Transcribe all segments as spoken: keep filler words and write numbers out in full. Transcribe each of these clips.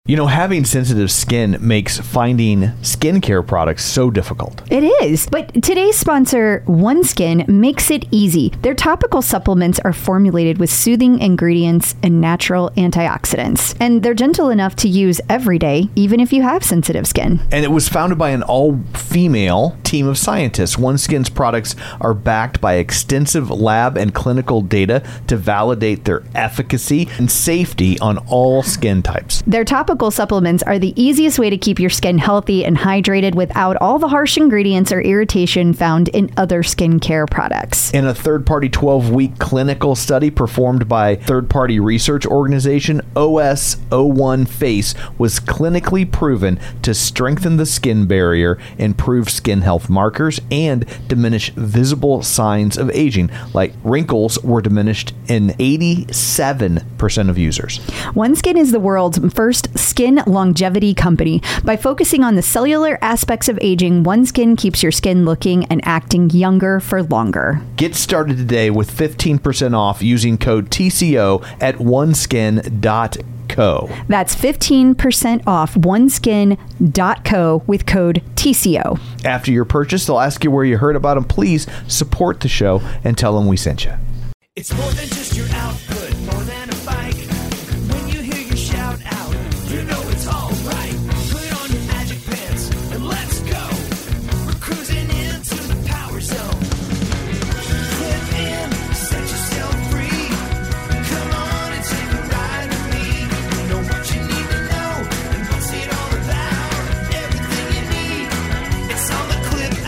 You know, having sensitive skin makes finding skincare products so difficult. It is, but today's sponsor, OneSkin, makes it easy. Their topical supplements are formulated with soothing ingredients and natural antioxidants, and they're gentle enough to use every day, even if you have sensitive skin. And it was founded by an all-female team of scientists. OneSkin's products are backed by extensive lab and clinical data to validate their efficacy and safety on all skin types. Their topical supplements are the easiest way to keep your skin healthy and hydrated without all the harsh ingredients or irritation found in other skincare products. In a third-party twelve-week clinical study performed by third-party research organization O S zero one Face was clinically proven to strengthen the skin barrier, improve skin health markers, and diminish visible signs of aging, like wrinkles were diminished in eighty-seven percent of users. OneSkin is the world's first skin longevity company. By focusing on the cellular aspects of aging, OneSkin keeps your skin looking and acting younger for longer. Get started today with fifteen percent off using code T C O at oneskin dot co. That's fifteen percent off oneskin dot co with code T C O. After your purchase, they'll ask you where you heard about them. Please support the show and tell them we sent you. It's more than just your output, more than a bike. When you hear your shout out, you know it's all right. Put on your magic pants and let's go. We're cruising into the power zone. Clip in, set yourself free. Come on and take a ride with me. Know what you need to know and what's it all about. Everything you need, it's on the Clip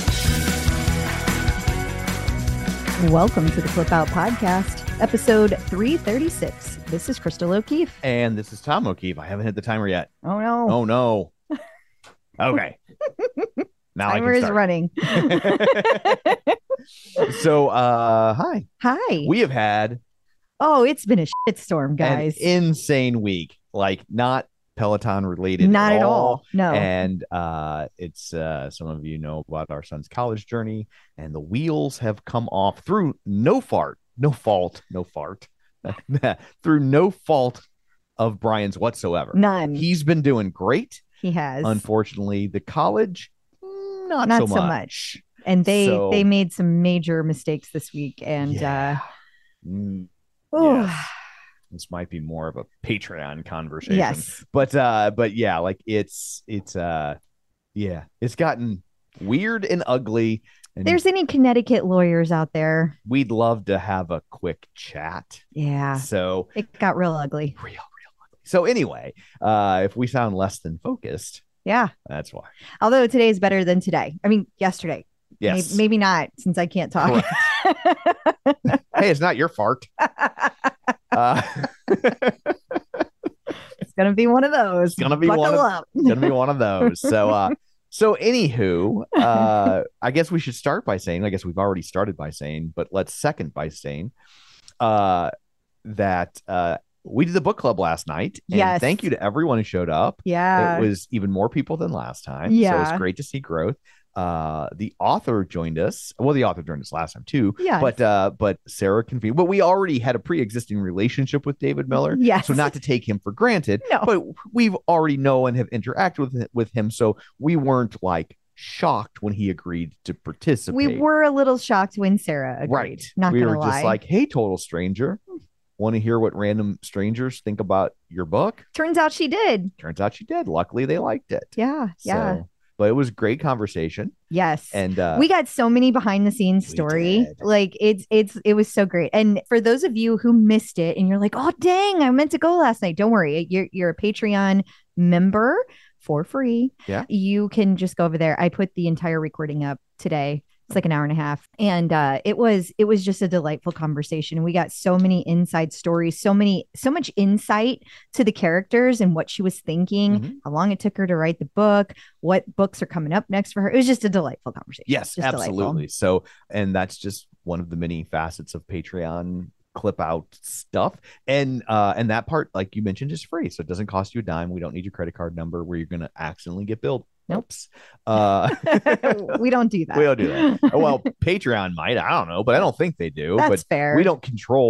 Out. Welcome to the Clip Out Podcast, episode three thirty-six. This is Crystal O'Keefe. And this is Tom O'Keefe. I haven't hit the timer yet. Oh, no. Oh, no. Okay. Now Timer I is can start. running. So, uh, hi. Hi. We have had oh, it's been a shitstorm, guys. an insane week. Like, not Peloton related Not at at all. all. No. And uh, it's uh, some of you know about our son's college journey, and the wheels have come off through no fart, no fault, no fart, through no fault of Brian's whatsoever. None. He's been doing great. He has. Unfortunately, the college, mm, not, Not so, so much. much. And they So- they made some major mistakes this week. And Yeah. Mm, uh, ooh, yes. This might be more of a Patreon conversation. yes. But uh, but yeah, like it's it's uh, yeah, it's gotten weird and ugly. And There's any Connecticut lawyers out there? we'd love to have a quick chat. Yeah. So It got real ugly. real, real ugly. So anyway, uh, if we sound less than focused, Yeah. that's why. Although today is better than today. I mean, yesterday. Yes. Maybe, maybe not, since I can't talk. Hey, it's not your fart. Uh, It's gonna be one of those. It's gonna be Buckle one of- up. gonna be one of those. So uh so anywho, uh I guess we should start by saying, I guess we've already started by saying, but let's second by saying uh that uh we did the book club last night. And Yes. thank you to everyone who showed up. Yeah. It was even more people than last time. So Yeah. it's great to see growth. Uh the author joined us. Well, the author joined us last time too. Yes. But uh but Sarah convened. But we already had a pre-existing relationship with David Miller. Yes. So not to take him for granted, No. but we've already know and have interacted with with him. So we weren't like shocked when he agreed to participate. We were a little shocked when Sarah agreed. right. Not we gonna were just lie. like, hey, total stranger. Want to hear what random strangers think about your book? Turns out she did. Turns out she did. Luckily, they liked it. Yeah. Yeah. So, but it was a great conversation. Yes. And uh, we got so many behind the scenes we story. did. Like it's it's it was so great. And for those of you who missed it and you're like, oh dang, I meant to go last night. Don't worry. You're you're a Patreon member for free. Yeah. You can just go over there. I put the entire recording up today. It's like an hour and a half. And uh it was it was just a delightful conversation. We got so many inside stories, so many, so much insight to the characters and what she was thinking, Mhm. how long it took her to write the book, what books are coming up next for her. It was just a delightful conversation. yes, Just delightful. absolutely. So, and that's just one of the many facets of Patreon clip out stuff. And uh and that part, like you mentioned, is free. So it doesn't cost you a dime. We don't need your credit card number where you're gonna accidentally get billed. Nope. Uh We don't do that. we don't do that. Oh, well, Patreon might. I don't know, but I don't think they do. That's but fair. we don't control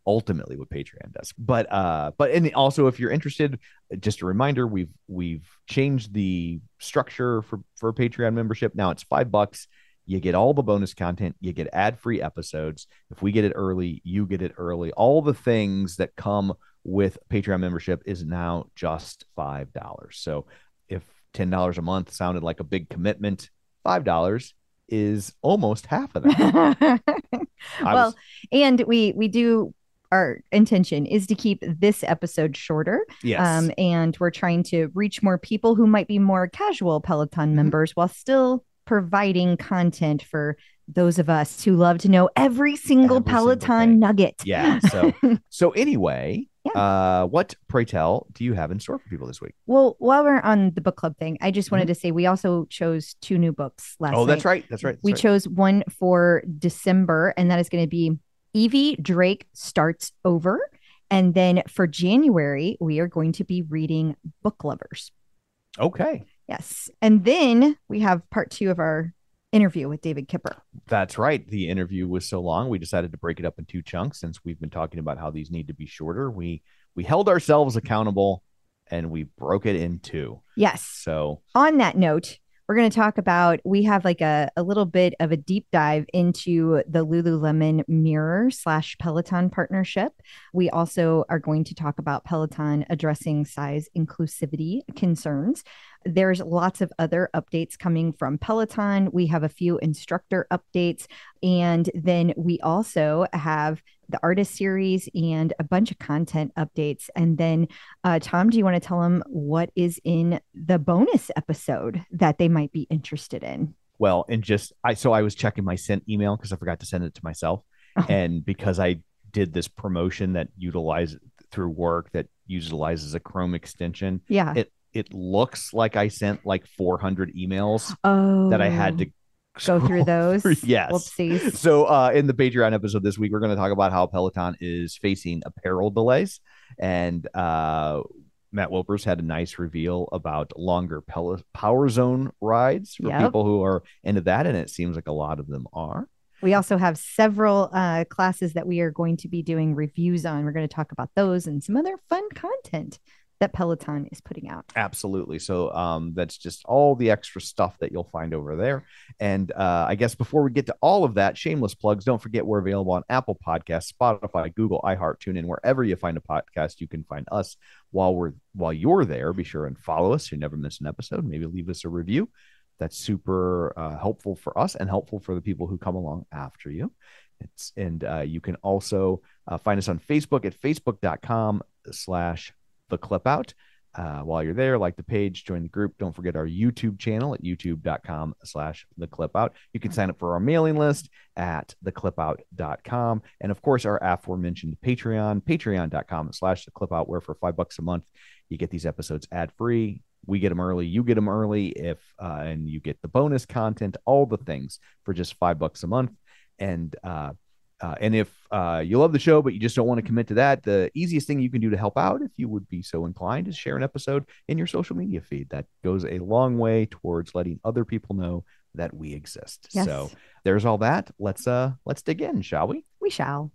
ultimately what Patreon does. But uh, but and also if you're interested, just a reminder, we've we've changed the structure for for Patreon membership. Now it's five bucks. You get all the bonus content. You get ad-free episodes. If we get it early, you get it early. All the things that come with Patreon membership is now just five dollars. So if ten dollars a month sounded like a big commitment, five dollars is almost half of that. Well, was, and we we do, our intention is to keep this episode shorter. Yes. Um, and we're trying to reach more people who might be more casual Peloton Mhm. members while still providing content for those of us who love to know every single Every single Peloton thing. nugget. Yeah. So so anyway, Yeah. uh, what, pray tell, do you have in store for people this week? Well, while we're on the book club thing, I just wanted to say we also chose two new books last Oh, night. that's right. That's right. That's we right. chose one for December, and that is going to be Evie Drake Starts Over. And then for January, we are going to be reading Book Lovers. Okay. Yes. And then we have part two of our interview with David Kipper. That's right. The interview was so long, we decided to break it up in two chunks since we've been talking about how these need to be shorter. We we held ourselves accountable and we broke it in two. Yes. So On that note, we're going to talk about, we have like a, a little bit of a deep dive into the Lululemon Mirror slash Peloton partnership. We also are going to talk about Peloton addressing size inclusivity concerns. There's lots of other updates coming from Peloton. We have a few instructor updates. And then we also have the artist series and a bunch of content updates. And then, uh, Tom, do you want to tell them what is in the bonus episode that they might be interested in? well, and just I so I was checking my sent email because I forgot to send it to myself. Oh. And because I did this promotion that utilizes through work that utilizes a Chrome extension, Yeah. it it looks like I sent like four hundred emails oh, that I had to go through scroll those. through. Yes. Whoopsies. So uh, in the Patreon episode this week, we're going to talk about how Peloton is facing apparel delays. And uh, Matt Wilpers had a nice reveal about longer Pel- Power Zone rides for Yep. people who are into that. And it seems like a lot of them are. We also have several uh, classes that we are going to be doing reviews on. We're going to talk about those and some other fun content that Peloton is putting out. Absolutely. So um, that's just all the extra stuff that you'll find over there. And uh, I guess before we get to all of that, shameless plugs, don't forget we're available on Apple Podcasts, Spotify, Google, iHeart, TuneIn, wherever you find a podcast, you can find us. While we're while you're there, be sure and follow us so you never miss an episode. Maybe leave us a review. That's super uh, helpful for us and helpful for the people who come along after you. It's and uh, you can also uh, find us on Facebook at facebook.com slash the clip out. Uh, while you're there, like the page, join the group. Don't forget our YouTube channel at youtube.com slash the clip out. You can sign up for our mailing list at the clip out dot com. And of course, our aforementioned Patreon, patreon.com slash the clip out, where for five bucks a month, you get these episodes ad free. We get them early. You get them early if, uh, and you get the bonus content, all the things for just five bucks a month. And, uh, Uh, and if uh, you love the show, but you just don't want to commit to that, the easiest thing you can do to help out, if you would be so inclined, is share an episode in your social media feed. That goes a long way towards letting other people know that we exist. Yes. So there's all that. Let's uh let's dig in, shall we? We shall.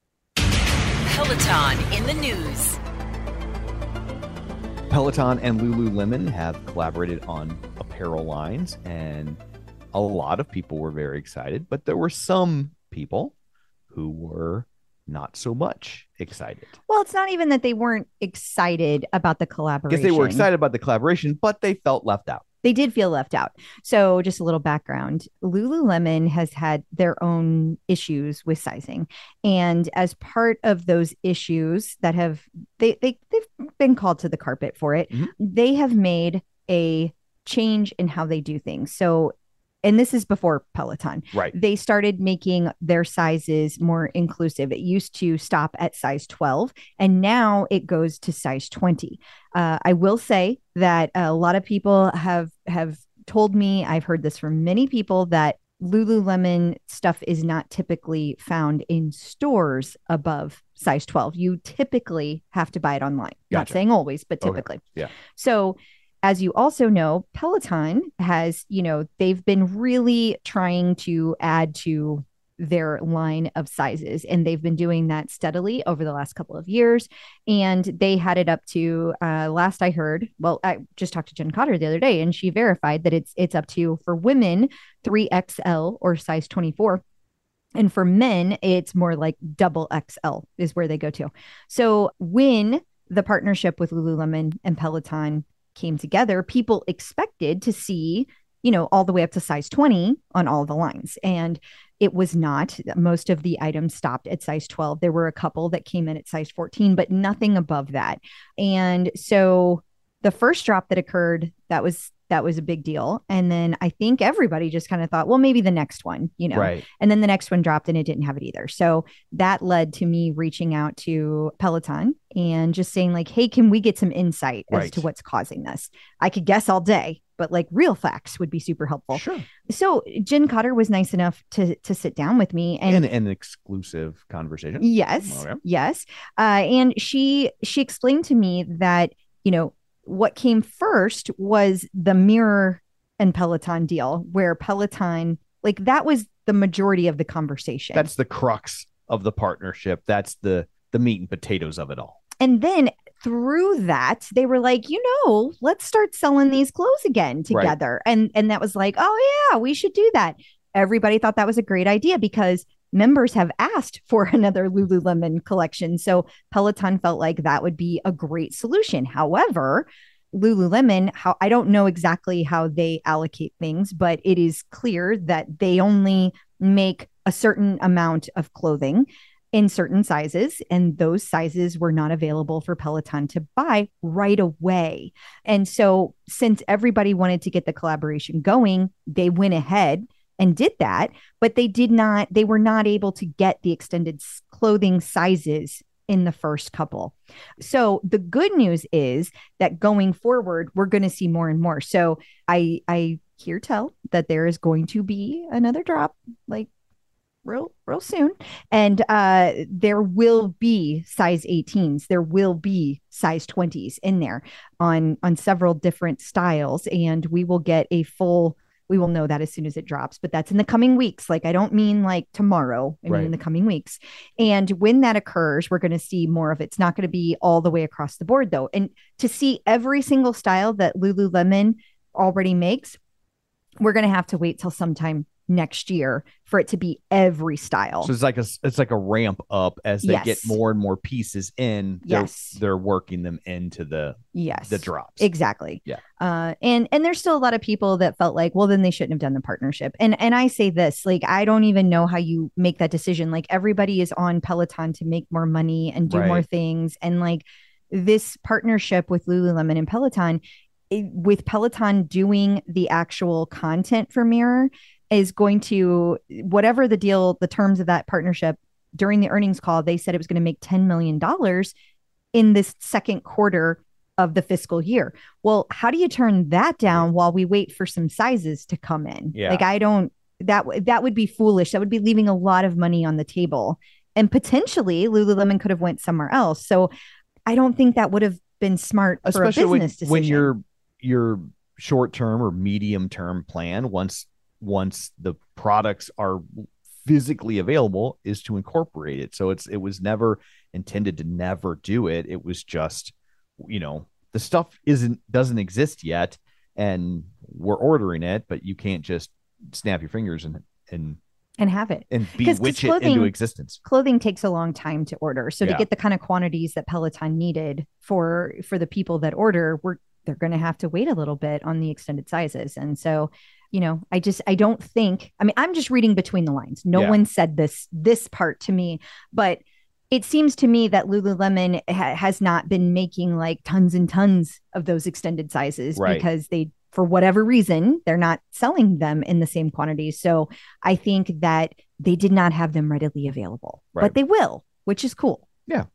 Peloton in the news. Peloton and Lululemon have collaborated on apparel lines, and a lot of people were very excited, but there were some people who were not so much excited. Well, it's not even that they weren't excited about the collaboration. Because they were excited about the collaboration, but they felt left out. They did feel left out. So just a little background. Lululemon has had their own issues with sizing. And as part of those issues that have, they, they, they've been called to the carpet for it, Mhm. they have made a change in how they do things. So, and this is before Peloton. Right. They started making their sizes more inclusive. It used to stop at size twelve, and now it goes to size twenty. Uh, I will say that a lot of people have have told me, I've heard this from many people, that Lululemon stuff is not typically found in stores above size twelve. You typically have to buy it online. Not Gotcha. saying always, but Okay. typically. Yeah. So as you also know, Peloton has, you know, they've been really trying to add to their line of sizes. And they've been doing that steadily over the last couple of years. And they had it up to, uh, last I heard, well, I just talked to Jen Cotter the other day, and she verified that it's it's up to, for women, three X L or size twenty-four. And for men, it's more like double X L is where they go to. So when the partnership with Lululemon and Peloton came together, people expected to see, you know, all the way up to size twenty on all the lines. And it was not. Most of the items stopped at size twelve. There were a couple that came in at size fourteen, but nothing above that. And so the first drop that occurred, that was that was a big deal. And then I think everybody just kind of thought, well, maybe the next one, you know, Right. and then the next one dropped and it didn't have it either. So that led to me reaching out to Peloton and just saying like, hey, can we get some insight as Right. to what's causing this? I could guess all day, but like real facts would be super helpful. Sure. So Jen Cotter was nice enough to to sit down with me and, And an exclusive conversation. yes, Okay. yes. Uh, and she she explained to me that, you know, what came first was the Mirror and Peloton deal, where Peloton, like that was the majority of the conversation. That's the crux of the partnership. That's the the meat and potatoes of it all. And then through that, they were like, you know, let's start selling these clothes again together. And and that was like, oh yeah, we should do that. Everybody thought that was a great idea because members have asked for another Lululemon collection. So Peloton felt like that would be a great solution. However, Lululemon, how I don't know exactly how they allocate things, but it is clear that they only make a certain amount of clothing in certain sizes, and those sizes were not available for Peloton to buy right away. And so since everybody wanted to get the collaboration going, they went ahead and did that, but they did not, they were not able to get the extended clothing sizes in the first couple. So the good news is that going forward, we're going to see more and more. So I, I hear tell that there is going to be another drop, like real, real soon. And uh, there will be size eighteens. There will be size twenties in there on, on several different styles. And we will get a full, we will know that as soon as it drops, but that's in the coming weeks. Like, I don't mean like tomorrow, I mean Right. in the coming weeks. And when that occurs, we're going to see more of it. It's not going to be all the way across the board though. And to see every single style that Lululemon already makes, we're going to have to wait till sometime next year for it to be every style. So it's like a it's like a ramp up as they Yes. get more and more pieces in. They're, Yes. they're working them into the Yes. the drops. Exactly. Yeah. Uh, and and there's still a lot of people that felt like, well, then they shouldn't have done the partnership. And and I say this, like, I don't even know how you make that decision. Like, everybody is on Peloton to make more money and do Right. more things. And like this partnership with Lululemon and Peloton, it- with Peloton doing the actual content for Mirror, is going to, whatever the deal, the terms of that partnership, during the earnings call, they said it was going to make ten million dollars in this second quarter of the fiscal year. Well, how do you turn that down while we wait for some sizes to come in? Yeah. Like, I don't, that, w- that would be foolish. That would be leaving a lot of money on the table, and potentially Lululemon could have went somewhere else. So I don't think that would have been smart for a Especially when, business decision. when your your short term or medium term plan, once once the products are physically available, is to incorporate it. So it's it was never intended to never do it. It was just, you know, the stuff isn't doesn't exist yet, and we're ordering it, but you can't just snap your fingers and and and have it. and 'Cause- 'cause bewitch it clothing- into existence. Clothing takes a long time to order. So Yeah. to get the kind of quantities that Peloton needed for for the people that order, we're they're going to have to wait a little bit on the extended sizes. And so, you know, I just I don't think, I mean, I'm just reading between the lines. No Yeah. one said this this part to me, but it seems to me that Lululemon ha- has not been making like tons and tons of those extended sizes Right. because they, for whatever reason, they're not selling them in the same quantities. So I think that they did not have them readily available, Right. but they will, which is cool.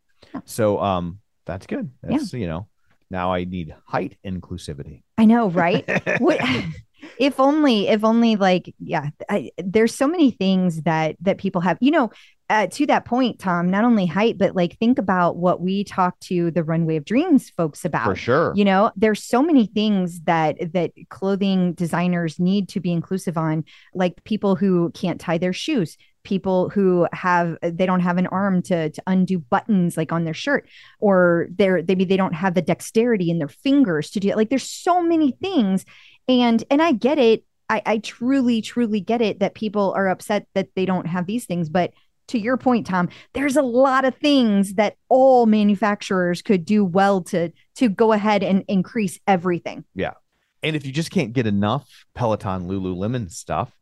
So um that's good. That's you know, now I need height inclusivity. I know, right? What, if only, if only like, yeah, I, there's so many things that, that people have, you know, uh, to that point, Tom, not only height, but like, think about what we talked to the Runway of Dreams folks about. For sure. You know, there's so many things that that clothing designers need to be inclusive on, like people who can't tie their shoes. people who have they don't have an arm to to undo buttons like on their shirt, or they're maybe they don't have the dexterity in their fingers to do it. Like there's so many things, and and I get it. I, I truly, truly get it that people are upset that they don't have these things. But to your point, Tom, there's a lot of things that all manufacturers could do well to to go ahead and increase everything. Yeah. And if you just can't get enough Peloton Lululemon stuff,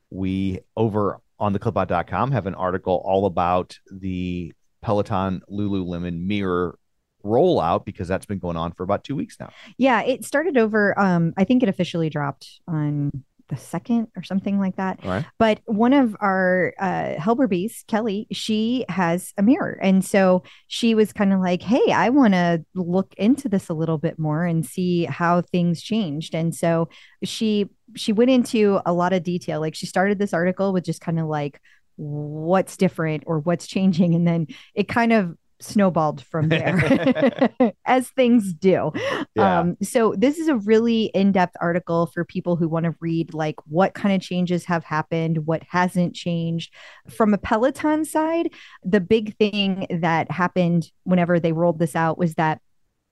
we over on the clip out dot com have an article all about the Peloton Lululemon mirror rollout, because that's been going on for about two weeks now. Yeah, it started over. Um, I think it officially dropped on the second or something like that. All right. But one of our uh, Helberbees, Kelly, she has a mirror. And so she was kind of like, hey, I want to look into this a little bit more and see how things changed. And so she she went into a lot of detail. Like she started this article with just kind of like what's different or what's changing. And then it kind of snowballed from there as things do. Yeah. Um, so this is a really in-depth article for people who want to read like what kind of changes have happened, what hasn't changed. From a Peloton side, the big thing that happened whenever they rolled this out was that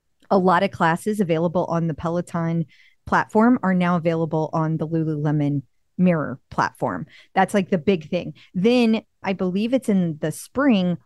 a lot of classes available on the Peloton platform are now available on the Lululemon mirror platform. That's like the big thing. Then I believe it's in the spring,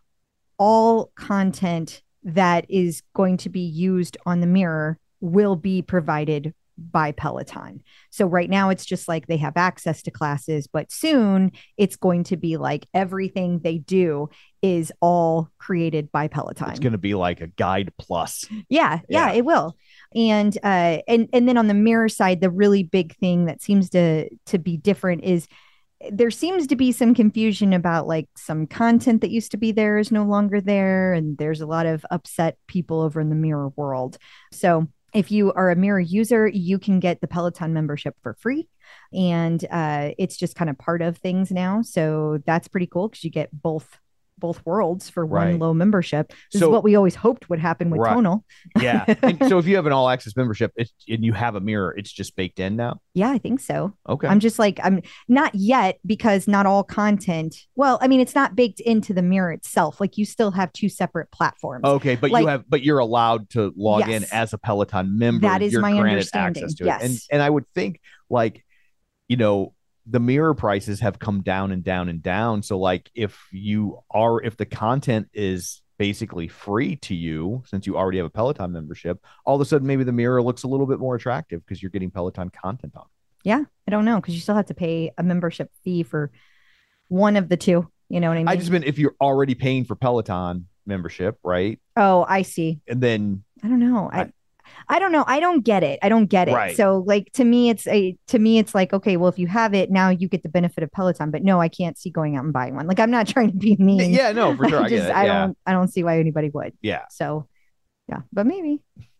all content that is going to be used on the mirror will be provided by Peloton. So right now it's just like they have access to classes, but soon it's going to be like everything they do is all created by Peloton. It's going to be like a guide plus. Yeah, yeah, Yeah. it will. And uh and and then on the mirror side, the really big thing that seems to to be different is there seems to be some confusion about like some content that used to be there is no longer there. And there's a lot of upset people over in the mirror world. So if you are a mirror user, you can get the Peloton membership for free. And uh, it's just kind of part of things now. So that's pretty cool because you get both both worlds for one Right. low membership. This So- is what we always hoped would happen with Right. Tonal. Yeah. And so if you have an all access membership it's, and you have a mirror, it's just baked in now. Yeah, I think so. Okay. I'm just like, I'm not yet because not all content. Well, I mean, it's not baked into the mirror itself. Like you still have two separate platforms. Okay, but Like- you have, but you're allowed to log in Yes. as a Peloton member. That is you're my granted understanding. access to Yes. it, and and I would think like, you know, the mirror prices have come down and down and down. So like, if you are, if the content is basically free to you, since you already have a Peloton membership, all of a sudden maybe the mirror looks a little bit more attractive because you're getting Peloton content on. Yeah, I don't know because you still have to pay a membership fee for one of the two. You know what I mean? I just meant if you're already paying for Peloton membership, right? oh, I see. And then I don't know. I, I- I don't know. I don't get it. I don't get it. Right. So like to me, it's a to me, it's like, okay, well, if you have it now, you get the benefit of Peloton. But no, I can't see going out and buying one. Like I'm not trying to be mean. yeah, no, for sure, I, I get just it. I yeah. don't I don't see why anybody would. Yeah. So yeah, but maybe.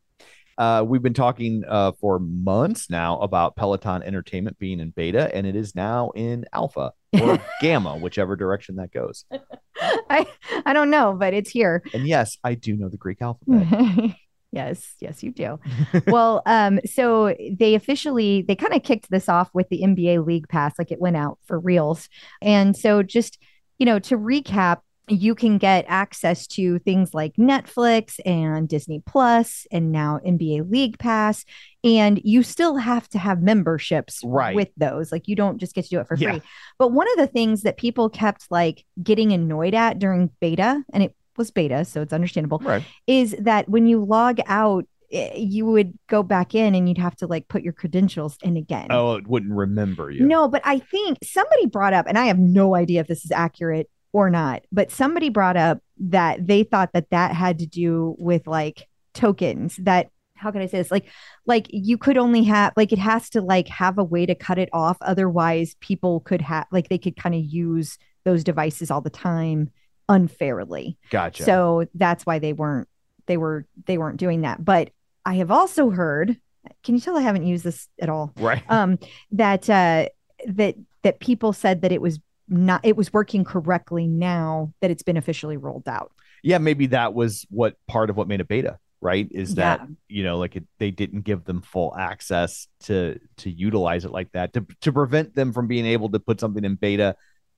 Uh, we've been talking uh, for months now about Peloton Entertainment being in beta, and it is now in alpha or gamma, whichever direction that goes. I I don't know, but it's here. And yes, I do know the Greek alphabet. Yes, yes, you do. Well, um, so they officially they kind of kicked this off with the N B A League Pass, like it went out for reals. And so just, you know, to recap, you can get access to things like Netflix and Disney Plus and now N B A League Pass. And you still have to have memberships Right. with those. Like you don't just get to do it for Yeah. free. But one of the things that people kept like getting annoyed at during beta, and it was beta, so it's understandable, Right. is that when you log out, eh, you would go back in and you'd have to like put your credentials in again. Oh, it wouldn't remember you. No, but I think somebody brought up, and I have no idea if this is accurate or not, but somebody brought up that they thought that that had to do with like tokens that, how can I say this? Like, like you could only have, like, it has to like have a way to cut it off. Otherwise people could have, like, they could kind of use those devices all the time unfairly. Gotcha. So that's why they weren't, they were, they weren't doing that. But I have also heard, can you tell I haven't used this at all? right. um that uh that that people said that it was not it was working correctly now that it's been officially rolled out. Yeah, maybe that was what part of what made it beta, right? Is that, Yeah. you know, like it, they didn't give them full access to to utilize it like that, to to prevent them from being able to put something in beta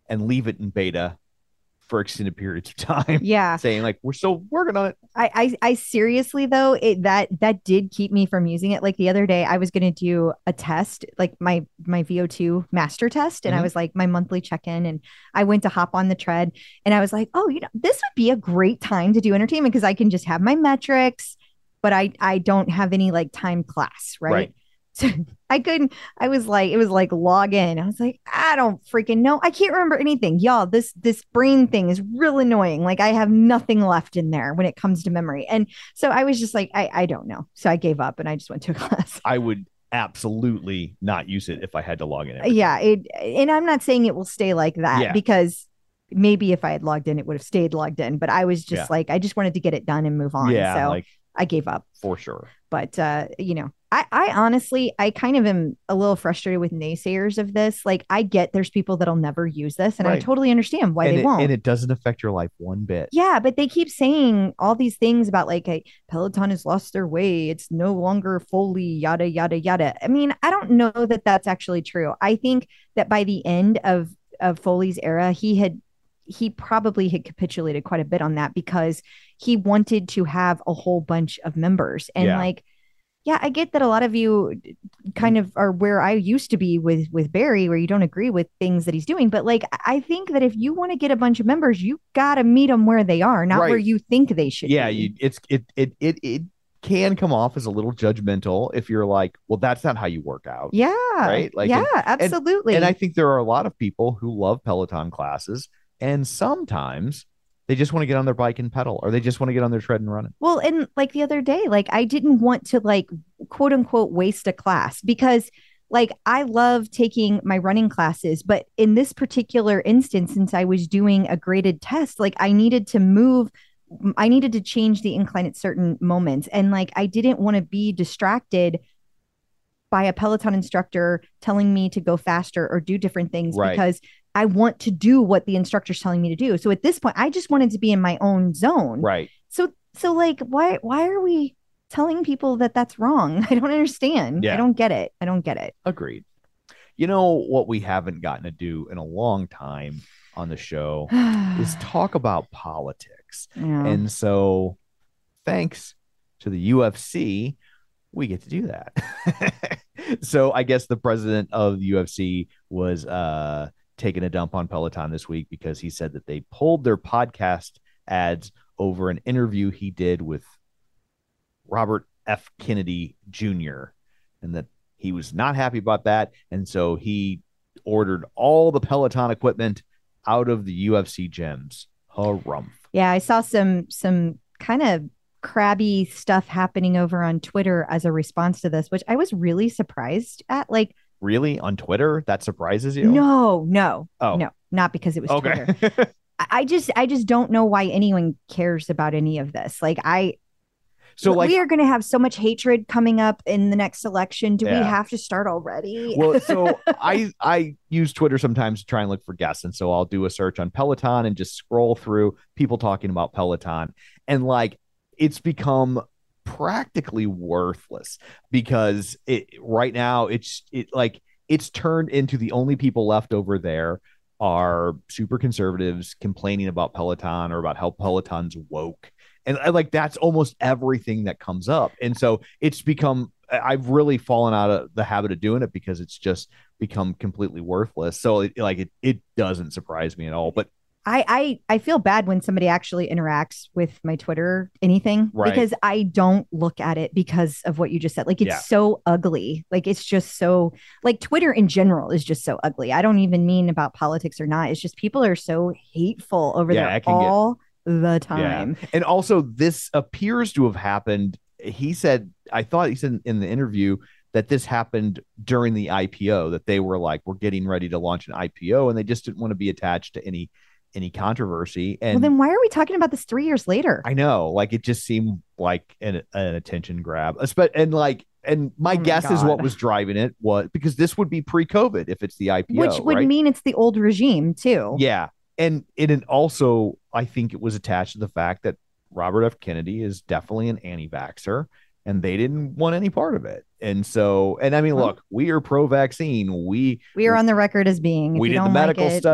and leave it in beta for extended periods of time. Yeah. Saying like, we're still working on it. I, I, I seriously though, it that that did keep me from using it. Like the other day, I was going to do a test, like my my V O two master test, and Mhm. I was like my monthly check in, and I went to hop on the tread, and I was like, oh, you know, this would be a great time to do entertainment because I can just have my metrics, but I I don't have any like timed class, right? Right. So I couldn't, I was like, it was like log in. I was like, I don't freaking know. I can't remember anything. Y'all, this this brain thing is real annoying. Like I have nothing left in there when it comes to memory. And so I was just like, I, I don't know. So I gave up and I just went to a class. I would absolutely not use it if I had to log in. every time. Yeah. It, and I'm not saying it will stay like that Yeah. because maybe if I had logged in, it would have stayed logged in. But I was just Yeah. like, I just wanted to get it done and move on. Yeah, so like I gave up. for sure. But uh, you know, I, I honestly, I kind of am a little frustrated with naysayers of this. Like, I get there's people that'll never use this, and I Right. totally understand why and they it, won't. And it doesn't affect your life one bit. Yeah, but they keep saying all these things about like, hey, Peloton has lost their way. It's no longer fully yada, yada, yada. I mean, I don't know that that's actually true. I think that by the end of, of Foley's era, he had, he probably had capitulated quite a bit on that because he wanted to have a whole bunch of members. And Yeah. like, yeah, I get that a lot of you kind of are where I used to be with with Barry, where you don't agree with things that he's doing. But like, I think that if you want to get a bunch of members, you got to meet them where they are, not Right. where you think they should Yeah, be. you, it's it it it it can come off as a little judgmental if you're like, well, that's not how you work out. Yeah. Right? Like, yeah, and- absolutely. And I think there are a lot of people who love Peloton classes, and sometimes they just want to get on their bike and pedal, or they just want to get on their tread and run it. Well, and like the other day, like I didn't want to like quote unquote waste a class because like I love taking my running classes, but in this particular instance, since I was doing a graded test, like I needed to move, I needed to change the incline at certain moments. And like I didn't want to be distracted by a Peloton instructor telling me to go faster or do different things Right. because I want to do what the instructor's telling me to do. So at this point, I just wanted to be in my own zone. Right. So, so like, why, why are we telling people that that's wrong? I don't understand. Yeah. I don't get it. I don't get it. Agreed. You know what we haven't gotten to do in a long time on the show is talk about politics. Yeah. And so thanks to the U F C, we get to do that. So I guess the president of the U F C was uh, taking a dump on Peloton this week because he said that they pulled their podcast ads over an interview he did with Robert F. Kennedy Junior and that he was not happy about that. And so he ordered all the Peloton equipment out of the U F C gyms. Harumph. Yeah. I saw some, some kind of crabby stuff happening over on Twitter as a response to this, which I was really surprised at. Like, Really? On Twitter? That surprises you? no, no, Oh. no, not because it was Okay. Twitter. I I just, I just don't know why anyone cares about any of this. Like, I, So like, we are going to have so much hatred coming up in the next election. Do Yeah. we have to start already? well, so I I use Twitter sometimes to try and look for guests, and so I'll do a search on Peloton and just scroll through people talking about Peloton, and like it's become practically worthless because it right now it's it like it's turned into the only people left over there are super conservatives complaining about Peloton or about how Peloton's woke. And I, like that's almost everything that comes up. And so it's become I've really fallen out of the habit of doing it because it's just become completely worthless. So it, like it it doesn't surprise me at all. But I, I I feel bad when somebody actually interacts with my Twitter anything Right. because I don't look at it because of what you just said. Like it's Yeah. so ugly. Like it's just so like Twitter in general is just so ugly. I don't even mean about politics or not. It's just people are so hateful over Yeah, there it can get- all the time. and also this appears to have happened. He said, I thought he said in the interview that this happened during the I P O, that they were like, we're getting ready to launch an I P O and they just didn't want to be attached to any any controversy. And Well, then why are we talking about this three years later? I know, like it just seemed like an, an attention grab. Espe- And like, and my Oh my guess is what God. was driving it was because this would be pre-COVID if it's the I P O, Which would right? mean it's the old regime too. Yeah. And it and also, I think it was attached to the fact that Robert F. Kennedy is definitely an anti-vaxxer and they didn't want any part of it. And so, and I mean, Well- look, we are pro-vaccine. We We are on the record as being. if we you did the don't like medical it- study.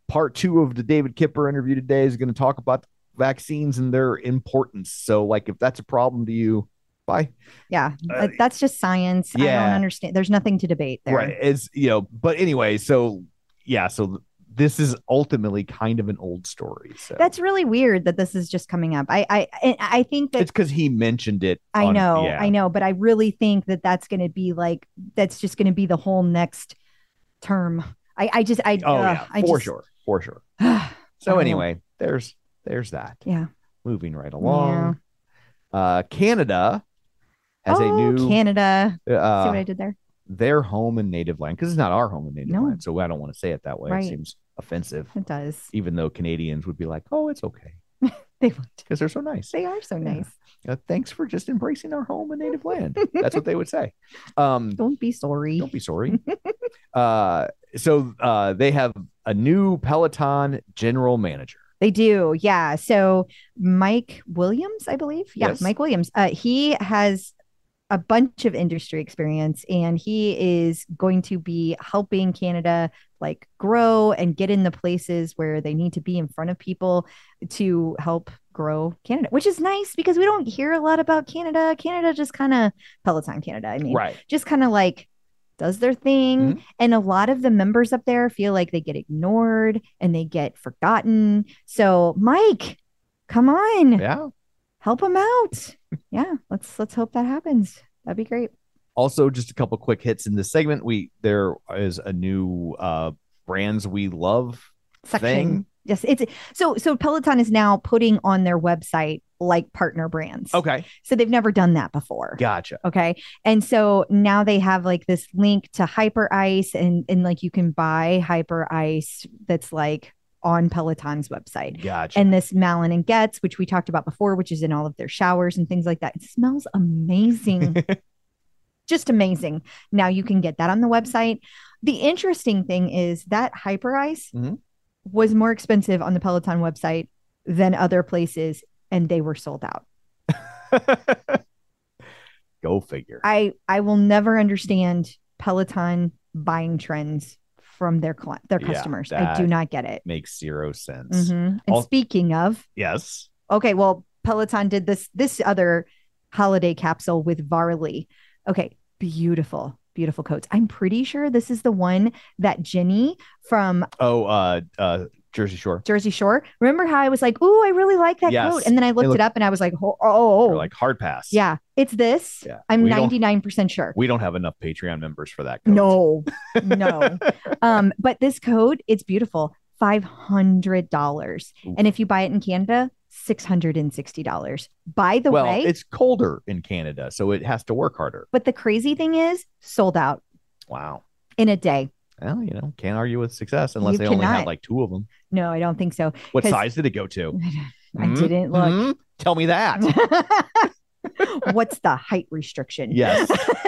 part two of the David Kipper interview today is going to talk about vaccines and their importance. So, like, if that's a problem to you, bye. Yeah, Uh, that's just science. I yeah. don't understand. There's nothing to debate there. Right. It's, you know, but anyway, so yeah, so this is ultimately kind of an old story. So That's really weird that this is just coming up. I I and I think that it's because he mentioned it. I on- know, yeah. I know, but I really think that that's going to be like that's just going to be the whole next term. I I just I Oh uh, yeah, I for just, sure, for sure. I So don't anyway, there's there's that. Yeah. Moving right along. Uh, Canada has oh, a new Canada. See what uh, I did there? their home and native land, because it's not our home and native No. land, so I don't want to say it that way. Right. It seems offensive, It does. even though Canadians would be like, "Oh, it's okay," They would. because they're so nice. They are so Yeah. nice. Uh, thanks for just embracing our home and native land. That's what they would say. Um, Don't be sorry. don't be sorry. uh, so uh, they have a new Peloton general manager. They do. Yeah. So Mike Williams, I believe. Yeah, Yes. Mike Williams. Uh, he has a bunch of industry experience and he is going to be helping Canada like grow and get in the places where they need to be in front of people to help grow Canada, which is nice because we don't hear a lot about Canada. Canada just kind of Peloton Canada. I mean, Right. just kind of like does their thing. Mhm. And a lot of the members up there feel like they get ignored and they get forgotten. So Mike, come on, Yeah. help them out. Yeah, let's let's hope that happens. That'd be great. Also, just a couple quick hits in this segment. We there is a new uh brands we love Section. thing. Yes, it's so so Peloton is now putting on their website like partner brands. Okay. So they've never done that before. Gotcha. Okay. And so now they have like this link to Hyper Ice and and like you can buy Hyper Ice that's like on Peloton's website. Gotcha. And this Malin and Getz, which we talked about before, which is in all of their showers and things like that. It smells amazing. Just amazing. Now you can get that on the website. The interesting thing is that Hyper Ice Mhm. was more expensive on the Peloton website than other places, and they were sold out. Go figure. I I will never understand Peloton buying trends from their cli- their Yeah, customers. I that do not get it. Makes zero sense. Mhm. And Al- speaking of, Yes. okay, well, Peloton did this this other holiday capsule with Varley. Okay, beautiful, beautiful coats. I'm pretty sure this is the one that Jenny from Oh, uh, uh, Jersey Shore. Jersey Shore. Remember how I was like, "Ooh, I really like that Yes. coat," and then I looked look- it up and I was like, "Oh, oh, Or oh. like hard pass. yeah, it's this." Yeah. I'm We don't- ninety-nine percent sure. We don't have enough Patreon members for that. Coat. No, no. um, but this code, it's beautiful. five hundred dollars. Oof. And if you buy it in Canada, six hundred sixty dollars. By the well, way, it's colder in Canada, so it has to work harder. but the crazy thing is, sold out Wow. in a day. Well, you know, can't argue with success unless You they only cannot. had like two of them. No, I don't think so. What 'Cause- size did it go to? I Hmm? didn't look. Hmm? Tell me that. What's the height restriction? Yes.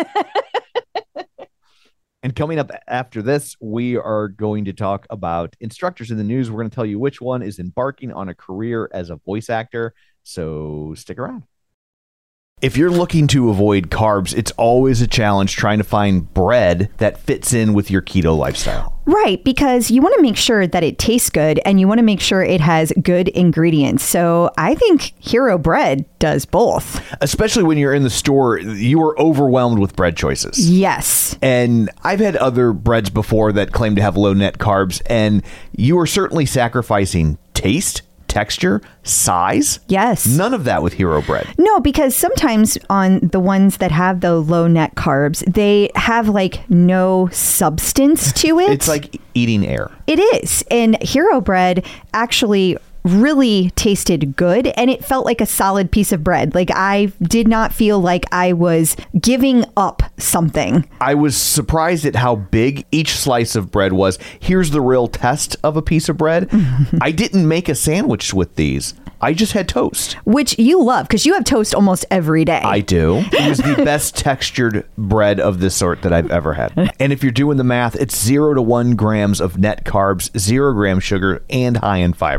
And coming up after this, we are going to talk about instructors in the news. We're going to tell you which one is embarking on a career as a voice actor. So stick around. If you're looking to avoid carbs, it's always a challenge trying to find bread that fits in with your keto lifestyle. Right, because you want to make sure that it tastes good and you want to make sure it has good ingredients. So I think Hero Bread does both. Especially when you're in the store, you are overwhelmed with bread choices. Yes. And I've had other breads before that claim to have low net carbs, and you are certainly sacrificing taste, texture, size. Yes. None of that with Hero Bread. No, because sometimes on the ones that have the low net carbs, they have like no substance to it. It's like eating air. It is. And Hero Bread actually really tasted good and it felt like a solid piece of bread. Like I did not feel like I was giving up something. I was surprised at how big each slice of bread was. Here's the real test of a piece of bread. I didn't make a sandwich with these. I just had toast. Which you love because you have toast almost every day. I do. It was the best textured bread of this sort that I've ever had. And if you're doing the math, it's zero to one grams of net carbs, zero gram sugar, and high in fiber.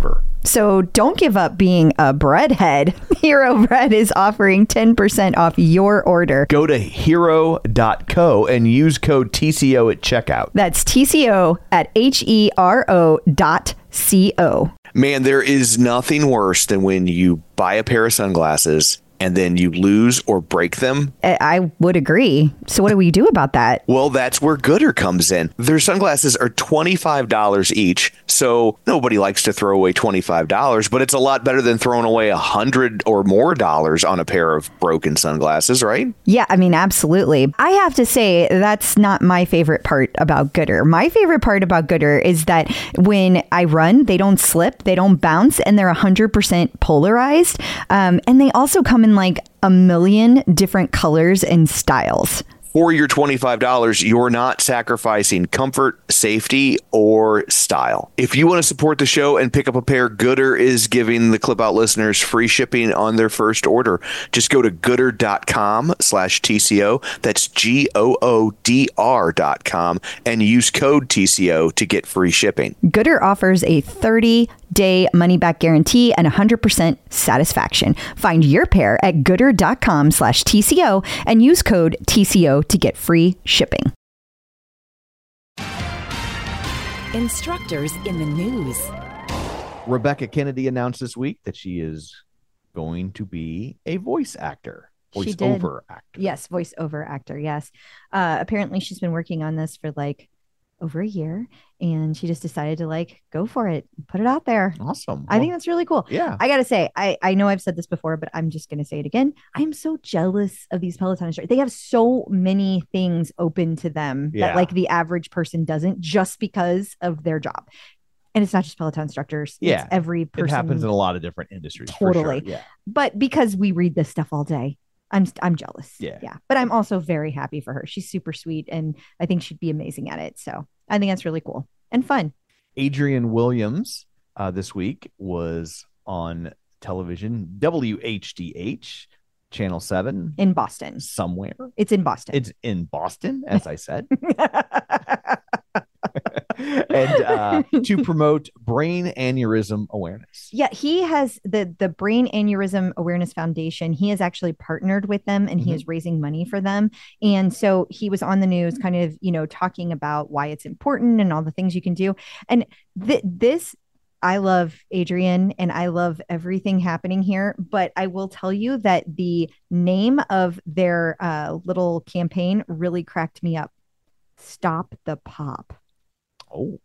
So don't give up being a breadhead. Hero Bread is offering ten percent off your order. Go to hero dot co and use code T C O at checkout. That's T C O at H E R O dot C O. Man, there is nothing worse than when you buy a pair of sunglasses and then you lose or break them. I I would agree. So what do we do about that? Well, that's where Gooder comes in. Their sunglasses are twenty-five dollars each, so nobody likes to throw away twenty-five dollars, but it's a lot better than throwing away one hundred or more dollars on a pair of broken sunglasses, right? Yeah, I mean, absolutely. I have to say that's not my favorite part about Gooder. My favorite part about Gooder is that when I run, they don't slip, they don't bounce, and they're one hundred percent polarized. Um, and they also come in like a million different colors and styles. For your twenty-five dollars, you're not sacrificing comfort, safety, or style. If you want to support the show and pick up a pair, Gooder is giving the Clip Out listeners free shipping on their first order. Just go to gooder dot com slash T C O. That's G O O D R dot com and use code T C O to get free shipping. Gooder offers a thirty-day money-back guarantee and one hundred percent satisfaction. Find your pair at gooder dot com slash T C O and use code T C O to get free shipping. Instructors in the news. Rebecca Kennedy announced this week that she is going to be a voice actor, She voice did. over actor. Yes, voiceover actor. Yes. Uh, apparently, she's been working on this for like over a year, and she just decided to like go for it, put it out there. Awesome. I think Well, that's really cool. yeah. I gotta say, I I know I've said this before, but I'm just gonna say it again. I'm so jealous of these Peloton instructors. They have so many things open to them Yeah. that like the average person doesn't, just because of their job. And it's not just Peloton instructors. Yeah. It's every It person. happens in a lot of different industries. for sure. Totally. Yeah. But because we read this stuff all day, I'm I'm jealous. Yeah. Yeah. But I'm also very happy for her. She's super sweet, and I think she'd be amazing at it. So I think that's really cool and fun. Adrian Williams uh, this week was on television, W H D H, Channel seven, In Boston. somewhere. It's in Boston. It's in Boston, as I said. and uh, to promote brain aneurysm awareness. Yeah, he has the the Brain Aneurysm Awareness Foundation. He has actually partnered with them, and he Mhm. is raising money for them. And so he was on the news, kind of, you know, talking about why it's important and all the things you can do. And th- this, I love Adrian, and I love everything happening here. But I will tell you that the name of their uh, little campaign really cracked me up. Stop the Pop. Oh.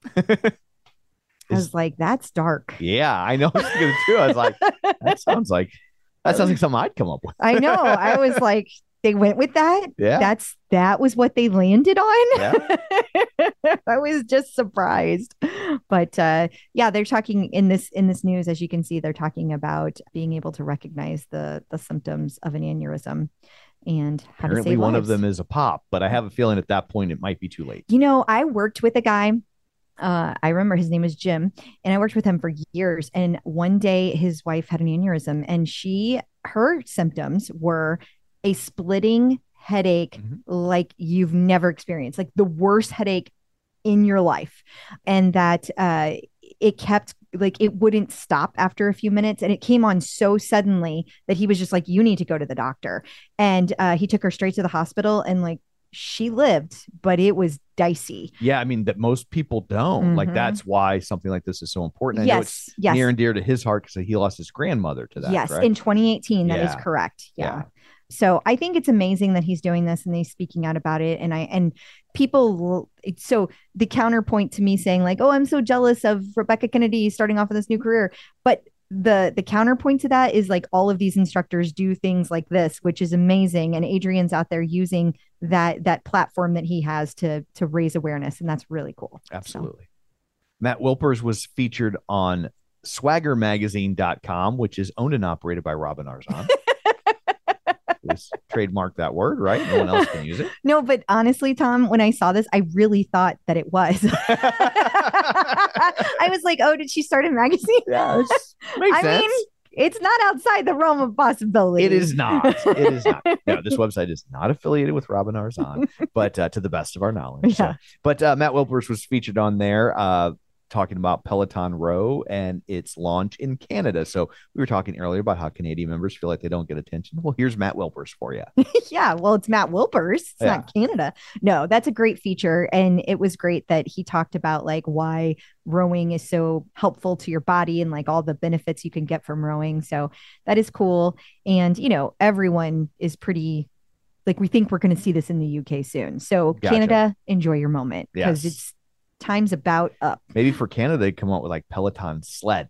I was like, that's dark. Yeah, I know what you're gonna do. I was like, that sounds like that sounds like something I'd come up with. I know. I was like, they went with that. Yeah. That's that was what they landed on. Yeah. I was just surprised. But uh yeah, they're talking in this in this news, as you can see, they're talking about being able to recognize the the symptoms of an aneurysm and how to Apparently save one lives. of them is a pop, but I have a feeling at that point it might be too late. You know, I worked with a guy. Uh, I remember his name is Jim, and I worked with him for years. And one day his wife had an aneurysm, and she, her symptoms were a splitting headache Mhm. like you've never experienced, like the worst headache in your life. And that uh, it kept, like, it wouldn't stop after a few minutes. And it came on so suddenly that he was just like, you need to go to the doctor. And uh, he took her straight to the hospital, and like, she lived, but it was dicey. Yeah, I mean that most people don't. Like Mhm. that's why something like this is so important. I know it's Yes, yes, near and dear to his heart because he lost his grandmother to that. yes. right? In twenty eighteen, that is Yeah. correct. Yeah. Yeah. So I think it's amazing that he's doing this and he's speaking out about it. And I and people will. So the counterpoint to me saying like, "Oh, I'm so jealous of Rebecca Kennedy starting off in this new career," but the the counterpoint to that is like all of these instructors do things like this, which is amazing. And Adrian's out there using that that platform that he has to to raise awareness, and that's really cool. So, Absolutely. Matt Wilpers was featured on swagger magazine dot com, which is owned and operated by Robin Arzon. Just trademark that word, right? No one else can use it. no, but honestly, Tom, when I saw this, I really thought that it was. I was like, "Oh, did she start a magazine?" Yeah, it's, makes I sense. mean, it's not outside the realm of possibility. It is not. It is not. No, this website is not affiliated with Robin Arzon, but uh, to the best of our knowledge. So- Yeah. but uh, Matt Wilpers was featured on there. Uh, talking about Peloton Row and its launch in Canada. So we were talking earlier about how Canadian members feel like they don't get attention. Well, here's Matt Wilpers for you. Yeah, well, it's Matt Wilpers. It's Yeah. not Canada. No, that's a great feature. And it was great that he talked about like why rowing is so helpful to your body and like all the benefits you can get from rowing. So that is cool. And, you know, everyone is pretty, like, we think we're going to see this in the U K soon. So Gotcha. Canada, enjoy your moment because Yes. it's time's about up. Maybe for Canada, they come out with like Peloton sled.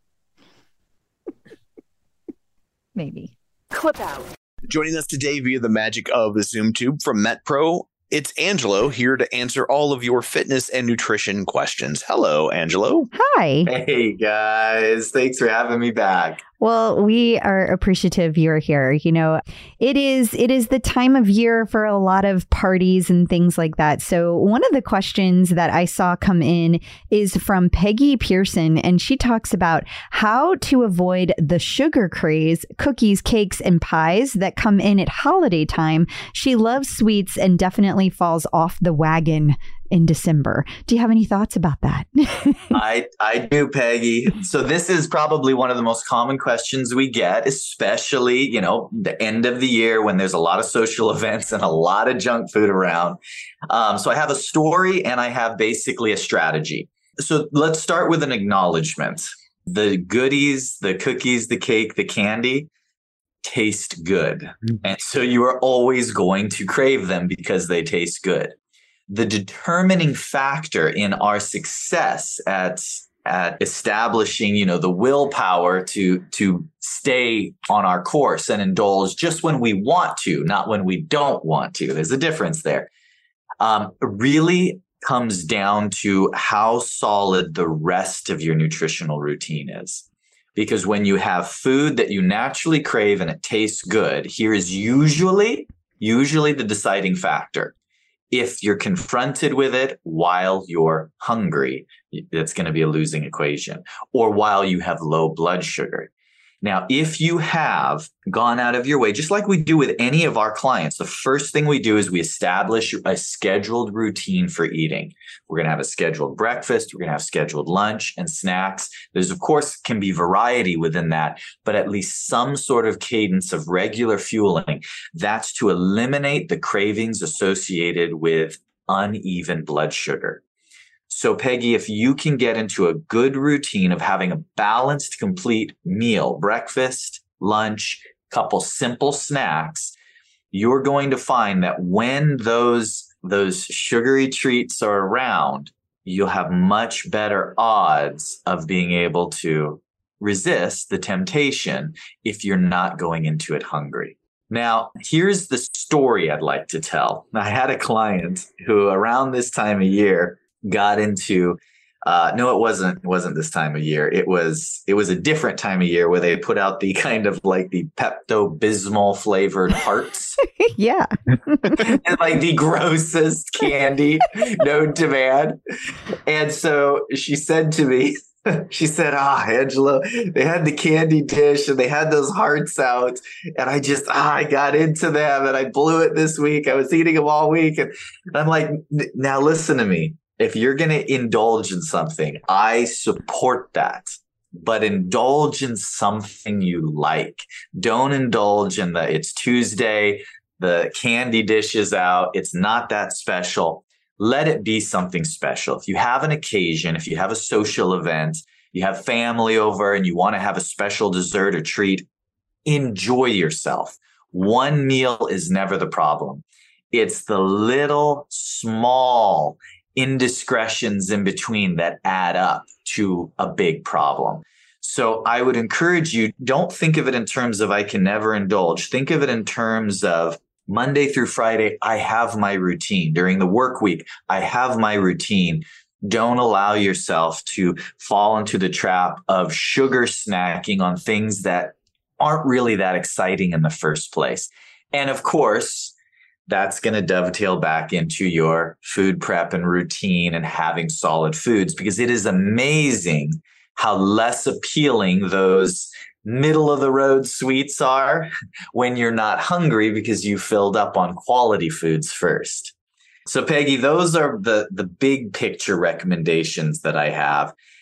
Maybe. Clip out. Joining us today via the magic of the Zoom tube from MetPro, it's Angelo here to answer all of your fitness and nutrition questions. Hello, Angelo. Hi. Hey guys, thanks for having me back. Well, we are appreciative you're here. You know, it is it is the time of year for a lot of parties and things like that. So one of the questions that I saw come in is from Peggy Pearson, and she talks about how to avoid the sugar craze, cookies, cakes, and pies that come in at holiday time. She loves sweets and definitely falls off the wagon in December. Do you have any thoughts about that? I I do, Peggy. So this is probably one of the most common questions we get, especially, you know, the end of the year when there's a lot of social events and a lot of junk food around. Um, so I have a story and I have basically a strategy. So let's start with an acknowledgement. The goodies, the cookies, the cake, the candy taste good. And so you are always going to crave them because they taste good. The determining factor in our success at at establishing, you know, the willpower to to stay on our course and indulge just when we want to, not when we don't want to. There's a difference there. Um, really comes down to how solid the rest of your nutritional routine is. Because when you have food that you naturally crave and it tastes good, here is usually, usually the deciding factor. If you're confronted with it while you're hungry, that's going to be a losing equation, or while you have low blood sugar. Now, if you have gone out of your way, just like we do with any of our clients, the first thing we do is we establish a scheduled routine for eating. We're going to have a scheduled breakfast. We're going to have scheduled lunch and snacks. There's, of course, can be variety within that, but at least some sort of cadence of regular fueling. That's to eliminate the cravings associated with uneven blood sugar. So, Peggy, if you can get into a good routine of having a balanced, complete meal, breakfast, lunch, couple simple snacks, you're going to find that when those, those sugary treats are around, you'll have much better odds of being able to resist the temptation if you're not going into it hungry. Now, here's the story I'd like to tell. I had a client who around this time of year got into, uh, no, it wasn't, it wasn't this time of year. It was, it was a different time of year where they put out the kind of like the Pepto-Bismol flavored hearts. Yeah. And like the grossest candy known to man. And so she said to me, she said, ah, Angelo, they had the candy dish and they had those hearts out. And I just, ah, I got into them and I blew it this week. I was eating them all week. And I'm like, now listen to me. If you're going to indulge in something, I support that. But indulge in something you like. Don't indulge in the, it's Tuesday, the candy dish is out. It's not that special. Let it be something special. If you have an occasion, if you have a social event, you have family over and you want to have a special dessert or treat, enjoy yourself. One meal is never the problem. It's the little small indiscretions in between that add up to a big problem. So I would encourage you, don't think of it in terms of I can never indulge. Think of it in terms of Monday through Friday, I have my routine. During the work week, I have my routine. Don't allow yourself to fall into the trap of sugar snacking on things that aren't really that exciting in the first place. And of course, that's going to dovetail back into your food prep and routine and having solid foods, because it is amazing how less appealing those middle of the road sweets are when you're not hungry because you filled up on quality foods first. So Peggy, those are the, the big picture recommendations that I have.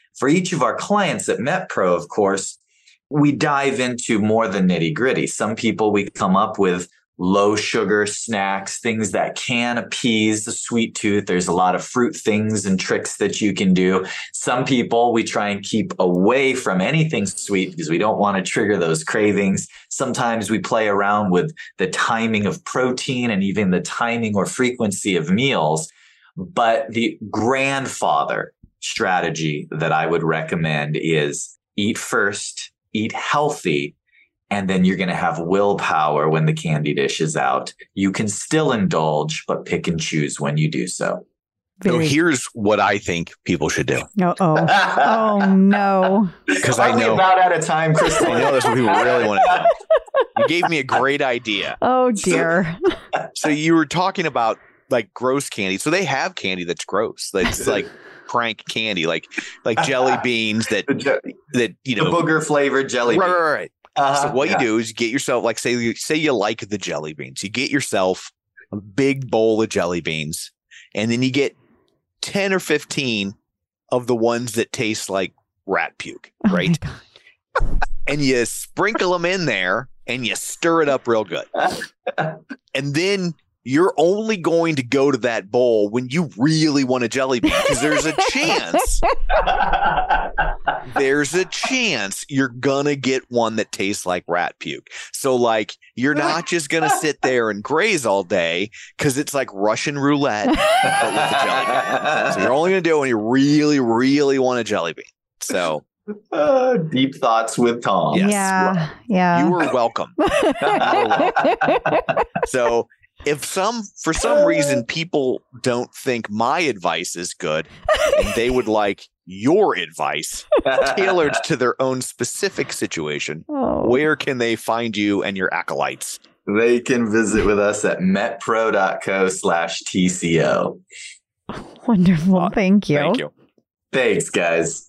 For each of our clients at MetPro, of course, we dive into more the nitty gritty. Some people, we come up with low sugar snacks, things that can appease the sweet tooth. There's a lot of fruit things and tricks that you can do. Some people, we try and keep away from anything sweet because we don't want to trigger those cravings. Sometimes we play around with the timing of protein and even the timing or frequency of meals. But the grandfather strategy that I would recommend is eat first, eat healthy, and then you're going to have willpower when the candy dish is out. You can still indulge, but pick and choose when you do so. So here's what I think people should do. Oh, oh, oh no. Because I know about out of time, Crystal. I know that's what people really want to know. You gave me a great idea. Oh dear. So you were talking about like gross candy. So they have candy that's gross. That's like prank candy, like like jelly beans that that you know the booger flavored jelly right, bean. right, right. Uh, So what yeah. you do is you get yourself, like say you say you like the jelly beans, you get yourself a big bowl of jelly beans, and then you get ten or fifteen of the ones that taste like rat puke, Oh my right? God. And you sprinkle them in there and you stir it up real good. And then you're only going to go to that bowl when you really want a jelly bean, because there's a chance there's a chance you're gonna get one that tastes like rat puke. So like you're not just gonna sit there and graze all day, because it's like Russian roulette but with a jelly bean. So you're only gonna do it when you really, really want a jelly bean. So Uh, deep thoughts with Tom. Yes. Yeah. Yeah. you are welcome. You are welcome. So if some, for some reason, people don't think my advice is good and they would like your advice tailored to their own specific situation, Oh. where can they find you and your acolytes? They can visit with us at metpro.co slash TCO. Wonderful. Thank you. Thank you. Thanks, guys.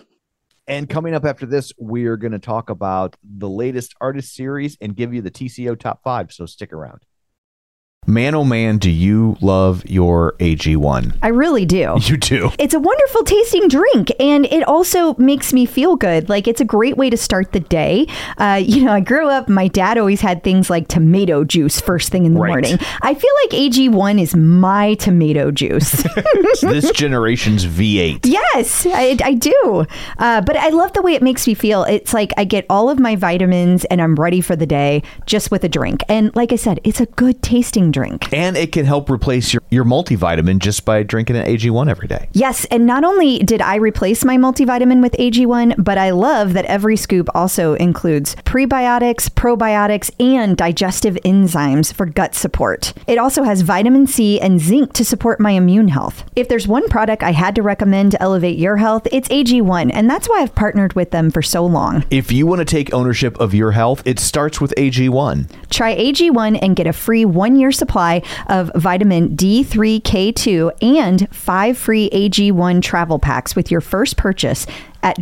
And coming up after this, we are going to talk about the latest artist series and give you the T C O top five. So stick around. Man, oh man, do you love your A G one? I really do. You do. It's a wonderful tasting drink, and it also makes me feel good. Like, it's a great way to start the day. Uh, you know, I grew up, my dad always had things like tomato juice first thing in the Right. morning. I feel like A G one is my tomato juice. This generation's V eight. Yes, I, I do. Uh, but I love the way it makes me feel. It's like I get all of my vitamins and I'm ready for the day just with a drink. And like I said, it's a good tasting drink. And it can help replace your, your multivitamin just by drinking an A G one every day. Yes, and not only did I replace my multivitamin with A G one, but I love that every scoop also includes prebiotics, probiotics, and digestive enzymes for gut support. It also has vitamin C and zinc to support my immune health. If there's one product I had to recommend to elevate your health, it's A G one, and that's why I've partnered with them for so long. If you want to take ownership of your health, it starts with A G one. Try A G one and get a free one-year supply of vitamin D three K two and five free A G one travel packs with your first purchase at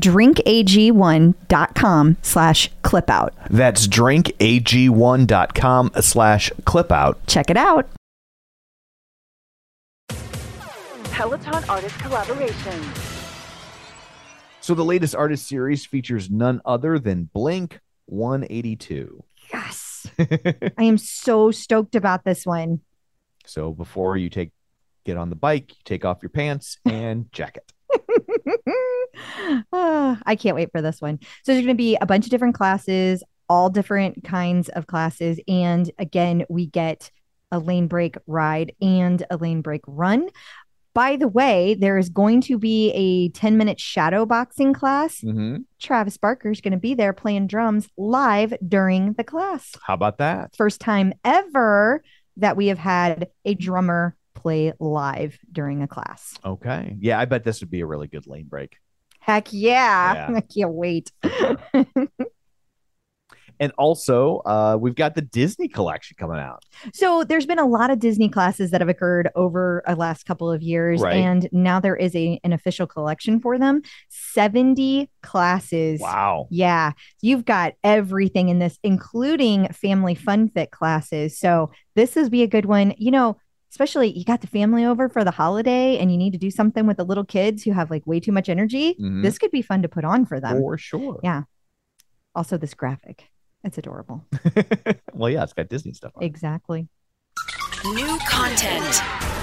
drinkag1.com slash clip out. That's drinkag1.com slash clip out. Check it out. Peloton Artist Collaboration. So the latest artist series features none other than Blink one eighty-two. Yes. I am so stoked about this one. So before you take get on the bike, you take off your pants and jacket. Ah, I can't wait for this one. So there's going to be a bunch of different classes, all different kinds of classes. And again, we get a lane break ride and a lane break run. By the way, there is going to be a ten minute shadow boxing class. Mm-hmm. Travis Barker is going to be there playing drums live during the class. How about that? First time ever that we have had a drummer play live during a class. Okay. Yeah, I bet this would be a really good lane break. Heck yeah. Yeah. I can't wait. And also, uh, we've got the Disney collection coming out. So there's been a lot of Disney classes that have occurred over the last couple of years. Right. And now there is a, an official collection for them. seventy classes. Wow. Yeah. You've got everything in this, including family fun fit classes. So this is be a good one. You know, especially you got the family over for the holiday and you need to do something with the little kids who have like way too much energy. Mhm. This could be fun to put on for them. For sure. Yeah. Also, this graphic. It's adorable. Well, yeah, it's got Disney stuff on it. Exactly. New content.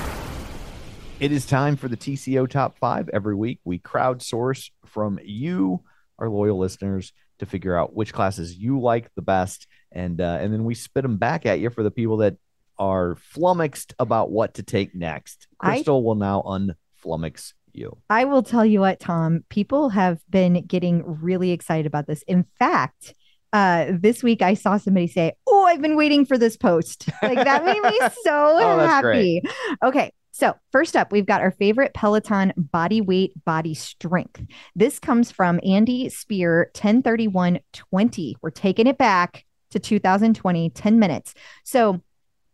It is time for the T C O Top five. Every week, we crowdsource from you, our loyal listeners, to figure out which classes you like the best. And, uh, and then we spit them back at you for the people that are flummoxed about what to take next. I- Crystal will now unflummox you. I will tell you what, Tom, people have been getting really excited about this. In fact, uh, this week I saw somebody say, "Oh, I've been waiting for this post." Like that made me so Oh, that's happy. great. Okay. So first up, we've got our favorite Peloton body weight, body strength. This comes from Andy Spear, ten thirty-one twenty. We're taking it back to two thousand twenty, ten minutes. So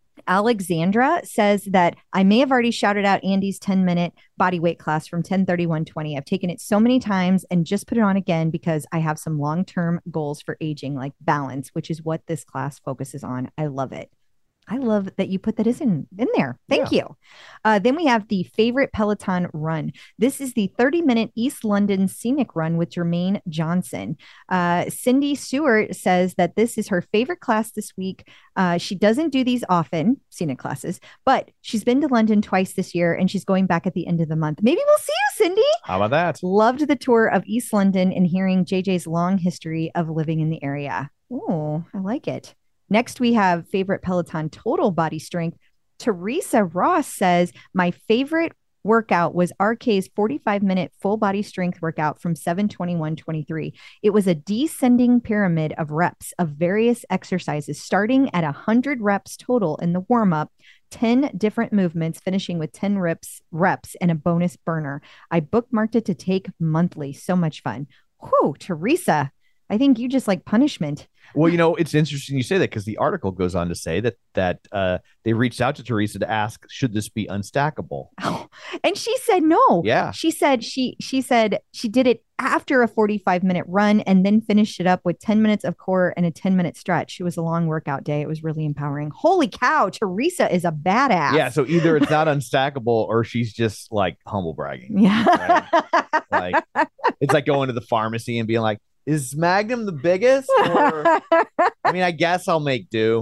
Alexandra says that I may have already shouted out Andy's ten minute body weight class from ten thirty-one twenty. I've taken it so many times and just put it on again because I have some long-term goals for aging, like balance, which is what this class focuses on. I love it. I love that you put that is in, in there. Thank you. Uh, then we have the favorite Peloton run. This is the thirty minute East London scenic run with Jermaine Johnson. Uh, Cindy Stewart says that this is her favorite class this week. Uh, she doesn't do these often, scenic classes, but she's been to London twice this year and she's going back at the end of the month. Maybe we'll see you, Cindy. How about that? Loved the tour of East London and hearing J J's long history of living in the area. Oh, I like it. Next, we have favorite Peloton total body strength. Teresa Ross says, my favorite workout was R K's forty-five minute full body strength workout from seven twenty-one twenty-three. It was a descending pyramid of reps of various exercises, starting at one hundred reps total in the warm up, ten different movements, finishing with ten reps, reps and a bonus burner. I bookmarked it to take monthly. So much fun. Whew, Teresa, I think you just like punishment. Well, you know, it's interesting you say that because the article goes on to say that that uh, they reached out to Teresa to ask, should this be unstackable? Oh, and she said no. Yeah. She said she she said she did it after a forty-five minute run and then finished it up with ten minutes of core and a ten minute stretch. It was a long workout day. It was really empowering. Holy cow, Teresa is a badass. Yeah. So either it's not unstackable or she's just like humble bragging. Yeah. Right? Like it's like going to the pharmacy and being like, is Magnum the biggest? Or, I mean, I guess I'll make do.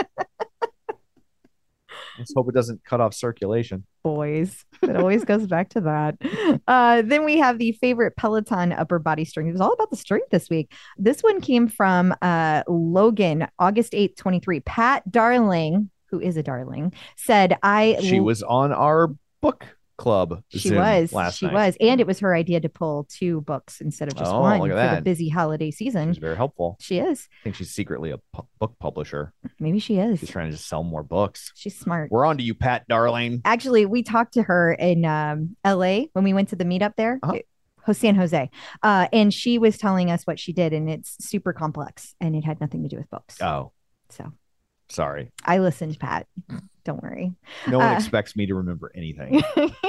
Let's hope it doesn't cut off circulation. Boys. It always goes back to that. Uh, then we have the favorite Peloton upper body strength. It was all about the strength this week. This one came from uh, Logan, August eighth, twenty-three. Pat Darling, who is a darling, said, I. She was on our book club. She Zoom was. last She night. was. And it was her idea to pull two books instead of just Oh, one look for at the that. busy holiday season. She's very helpful. She is. I think she's secretly a pu- book publisher. Maybe she is. She's trying to just sell more books. She's smart. We're on to you, Pat Darling. Actually, we talked to her in um, L A when we went to the meetup there, Uh-huh. Ho- San Jose. Uh, and she was telling us what she did, and it's super complex and it had nothing to do with books. Oh, So sorry. I listened, Pat. Don't worry. No one Uh, expects me to remember anything.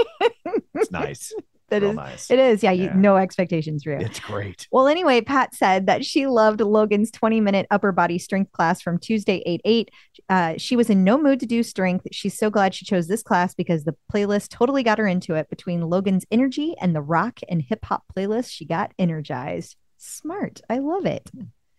It's nice. That Real is, nice. it is. Yeah, you, Yeah. no expectations, real. It's great. Well, anyway, Pat said that she loved Logan's twenty minute upper body strength class from Tuesday, eight eight. Uh, she was in no mood to do strength. She's so glad she chose this class because the playlist totally got her into it. Between Logan's energy and the rock and hip hop playlist, she got energized. Smart. I love it.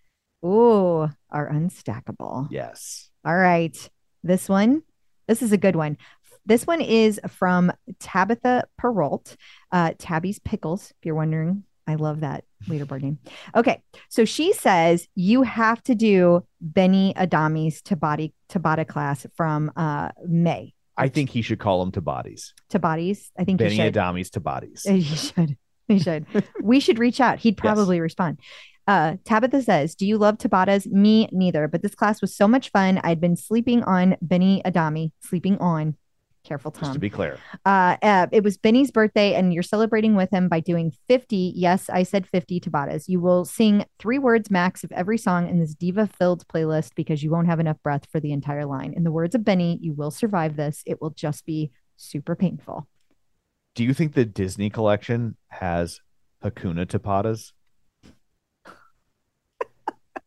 Ooh, our unstackable. Yes. All right. This one, this is a good one. This one is from Tabitha Perrault, uh, Tabby's Pickles, if you're wondering. I love that leaderboard name. Okay. So she says you have to do Benny Adami's Tabata, Tabata class from uh, May. I think he should call them to bodies. Tabatis. I think Benny you should. Adami's to bodies. Uh, You should. You should. We should reach out. He'd probably respond. Uh, Tabitha says, do you love Tabatas? Me neither. But this class was so much fun. I'd been sleeping on Benny Adami. Sleeping on. Careful, Tom. Just to be clear. Uh, uh, it was Benny's birthday, and you're celebrating with him by doing fifty. Yes, I said fifty Tabatas. You will sing three words max of every song in this diva-filled playlist because you won't have enough breath for the entire line. In the words of Benny, you will survive this. It will just be super painful. Do you think the Disney collection has Hakuna Tapatas?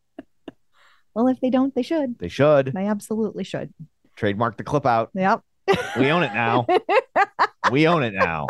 Well, if they don't, they should. They should. They absolutely should. Trademark the clip out. Yep. We own it now. We own it now.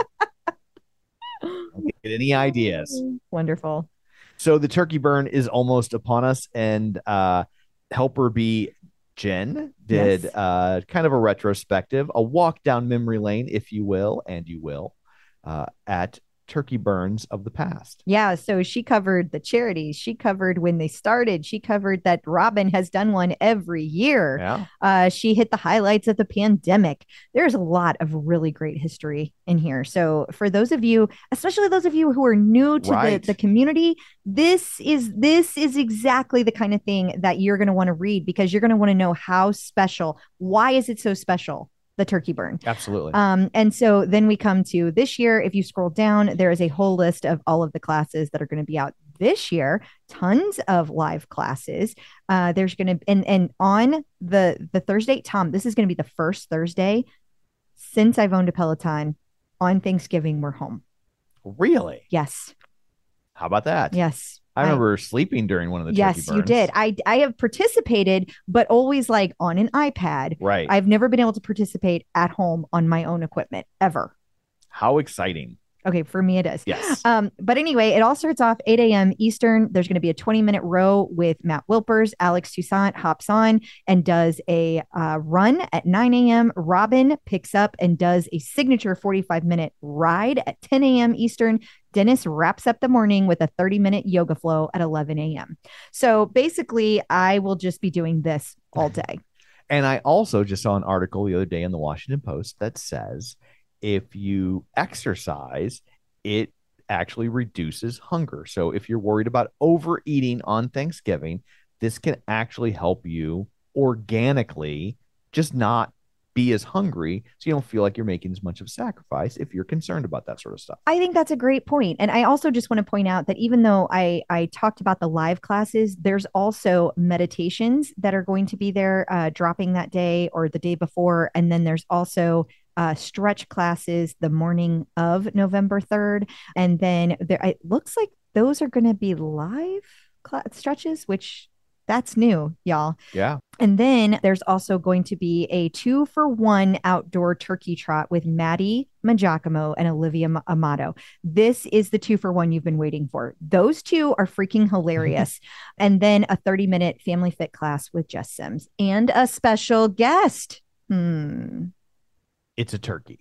Don't get any ideas. Wonderful. So the turkey burn is almost upon us, and uh, helper B Jen did Yes. uh, kind of a retrospective, a walk down memory lane, if you will, and you will, uh, at turkey burns of the past. Yeah, so she covered the charities. She covered when they started. She covered that Robin has done one every year. Yeah. Uh, she hit the highlights of the pandemic. There's a lot of really great history in here. So for those of you, especially those of you who are new to Right. the, the community, this is this is exactly the kind of thing that you're going to want to read, because you're going to want to know how special. Why is it so special? The turkey burn. Absolutely. Um, and so then we come to this year. If you scroll down, there is a whole list of all of the classes that are going to be out this year. Tons of live classes. Uh, there's going to and and on the the Thursday, Tom. This is going to be the first Thursday since I've owned a Peloton. On Thanksgiving, we're home. Really? Yes, How about that? yes. I remember sleeping during one of the turkey Yes, you burns. did. I I have participated, but always like on an iPad. Right. I've never been able to participate at home on my own equipment ever. How exciting. Okay, for me it is. Yes. Um, but anyway, it all starts off eight a.m. Eastern. There's going to be a twenty minute row with Matt Wilpers. Alex Toussaint hops on and does a uh, run at nine a.m. Robin picks up and does a signature forty-five minute ride at ten a.m. Eastern. Dennis wraps up the morning with a thirty minute yoga flow at eleven a.m. So basically, I will just be doing this all day. And I also just saw an article the other day in the Washington Post that says if you exercise, it actually reduces hunger. So if you're worried about overeating on Thanksgiving, this can actually help you organically just not be as hungry, so you don't feel like you're making as much of a sacrifice if you're concerned about that sort of stuff. I think that's a great point. And I also just want to point out that even though I, I talked about the live classes, there's also meditations that are going to be there uh, dropping that day or the day before. And then there's also uh, stretch classes the morning of November third. And then there, it looks like those are going to be live cl- stretches, which that's new, y'all. Yeah. And then there's also going to be a two for one outdoor turkey trot with Maddie Magiacomo and Olivia M- Amato. This is the two for one you've been waiting for. Those two are freaking hilarious. And then a thirty minute family fit class with Jess Sims and a special guest. Hmm. It's a turkey.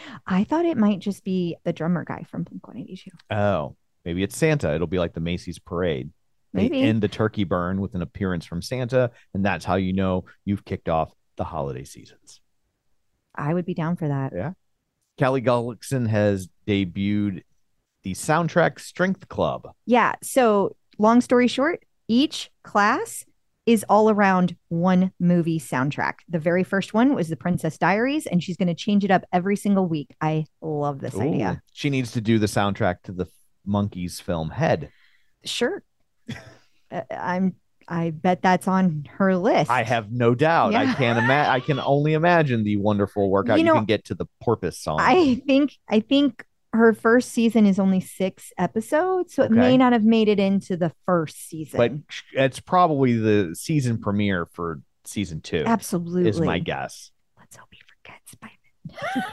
I thought it might just be the drummer guy from Blink one eighty-two. Oh, maybe it's Santa. It'll be like the Macy's parade. They Maybe. end the turkey burn with an appearance from Santa, and that's how you know you've kicked off the holiday seasons. I would be down for that. Yeah. Callie Gullickson has debuted the Soundtrack Strength Club. Yeah. So, long story short, each class is all around one movie soundtrack. The very first one was The Princess Diaries, and she's going to change it up every single week. I love this Ooh. idea. She needs to do the soundtrack to the Monkeys film Head. Sure. uh, I'm. I bet that's on her list. I have no doubt. I Yeah. can't imagine. I can only imagine the wonderful workout You you, know, can get to the Porpoise song. I think. I think her first season is only six episodes, so it Okay. may not have made it into the first season. but it's probably the season premiere for season two. Absolutely, is my guess. Let's hope he forgets by then.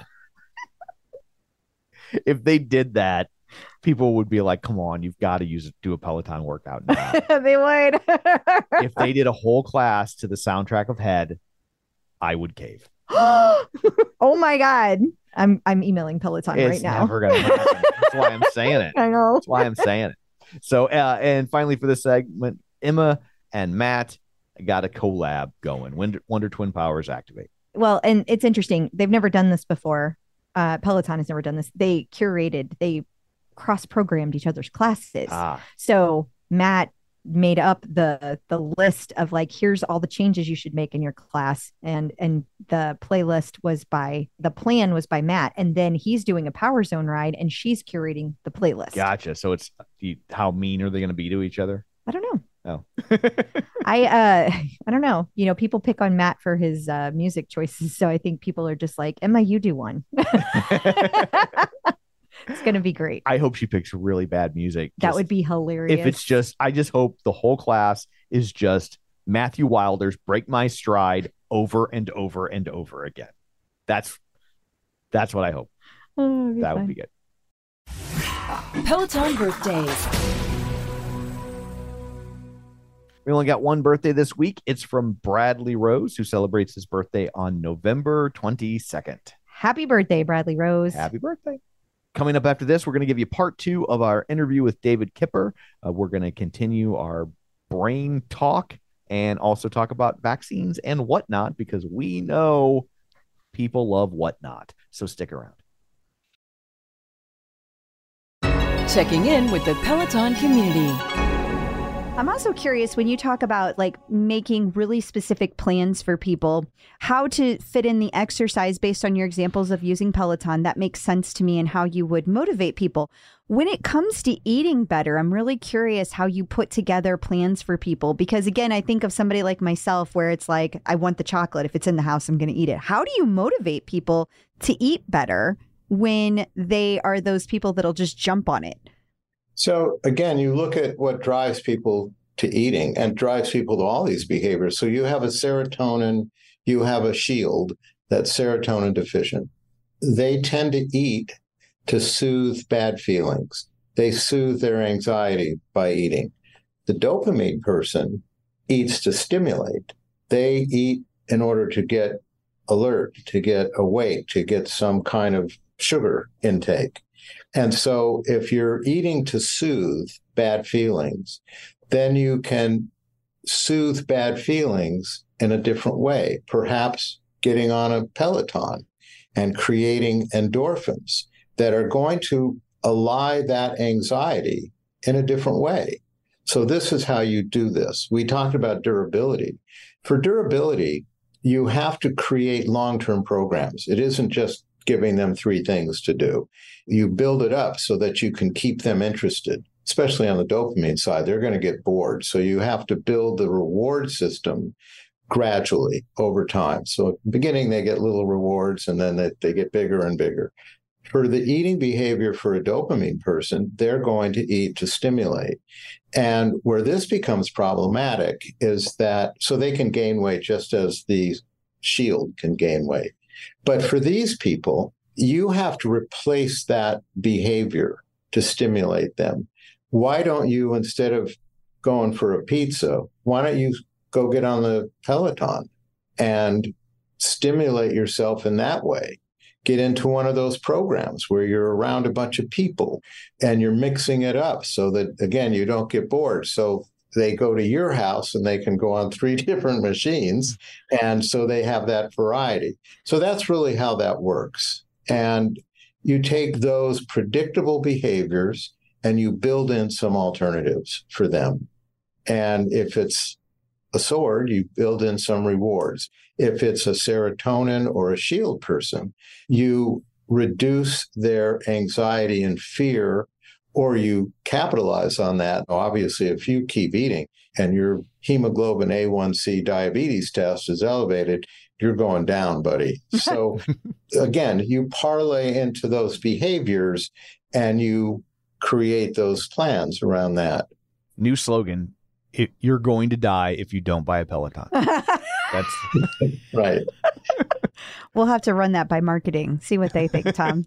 If they did that, people would be like, "Come on, you've got to use do a Peloton workout now." They would. If they did a whole class to the soundtrack of Head, I would cave. Oh my god. I'm I'm emailing Peloton It's right now. never gonna happen. That's why I'm saying it. I know. That's why I'm saying it. So, uh, and finally for this segment, Emma and Matt got a collab going. Wonder, Wonder Twin Powers activate. Well, and it's interesting. They've never done this before. Uh, Peloton has never done this. They curated, they cross-programmed each other's classes. Ah, So Matt made up the the list of like, here's all the changes you should make in your class, and and the playlist was by the plan was by Matt, and then he's doing a Power Zone ride, and she's curating the playlist. gotcha. So it's you, how mean are they going to be to each other? I don't know. Oh, I uh I don't know. You know, people pick on Matt for his uh music choices, so I think people are just like, Emma, you do one. It's gonna be great. I hope she picks really bad music. That Just- would be hilarious. if it's just, I just hope the whole class is just Matthew Wilder's "Break My Stride" over and over and over again. That's that's what I hope. Oh, That would be good. Peloton birthdays. We only got one birthday this week. It's from Bradley Rose, who celebrates his birthday on November twenty-second. Happy birthday, Bradley Rose. Happy birthday. Coming up after this, we're going to give you part two of our interview with David Kipper. Uh, we're going to continue our brain talk and also talk about vaccines and whatnot, because we know people love whatnot. So stick around. Checking in with the Peloton community. I'm also curious, when you talk about like making really specific plans for people, how to fit in the exercise based on your examples of using Peloton. That makes sense to me, and how you would motivate people. When it comes to eating better, I'm really curious how you put together plans for people, because again, I think of somebody like myself where it's like, I want the chocolate. If it's in the house, I'm going to eat it. How do you motivate people to eat better when they are those people that'll just jump on it? So again, you look at what drives people to eating and drives people to all these behaviors. So you have a serotonin, you have a shield that's serotonin deficient. They tend to eat to soothe bad feelings. They soothe their anxiety by eating. The dopamine person eats to stimulate. They eat in order to get alert, to get awake, to get some kind of sugar intake. And so if you're eating to soothe bad feelings, then you can soothe bad feelings in a different way, perhaps getting on a Peloton and creating endorphins that are going to allay that anxiety in a different way. So this is how you do this. We talked about durability. For durability, you have to create long-term programs. It isn't just giving them three things to do. You build it up so that you can keep them interested, especially on the dopamine side. They're going to get bored. So you have to build the reward system gradually over time. So at the beginning, they get little rewards, and then they, they get bigger and bigger. For the eating behavior for a dopamine person, they're going to eat to stimulate. And where this becomes problematic is that, so they can gain weight just as the shield can gain weight. But for these people, you have to replace that behavior to stimulate them. Why don't you, instead of going for a pizza, why don't you go get on the Peloton and stimulate yourself in that way? Get into one of those programs where you're around a bunch of people and you're mixing it up so that, again, you don't get bored. So they go to your house and they can go on three different machines. And so they have that variety. So that's really how that works. And you take those predictable behaviors and you build in some alternatives for them. And if it's a sword, you build in some rewards. If it's a serotonin or a shield person, you reduce their anxiety and fear, or you capitalize on that. Obviously, if you keep eating and your hemoglobin A one C diabetes test is elevated, you're going down, buddy. So again, you parlay into those behaviors and you create those plans around that. New slogan: It, you're going to die if you don't buy a Peloton. That's right. We'll have to run that by marketing. See what they think, Tom.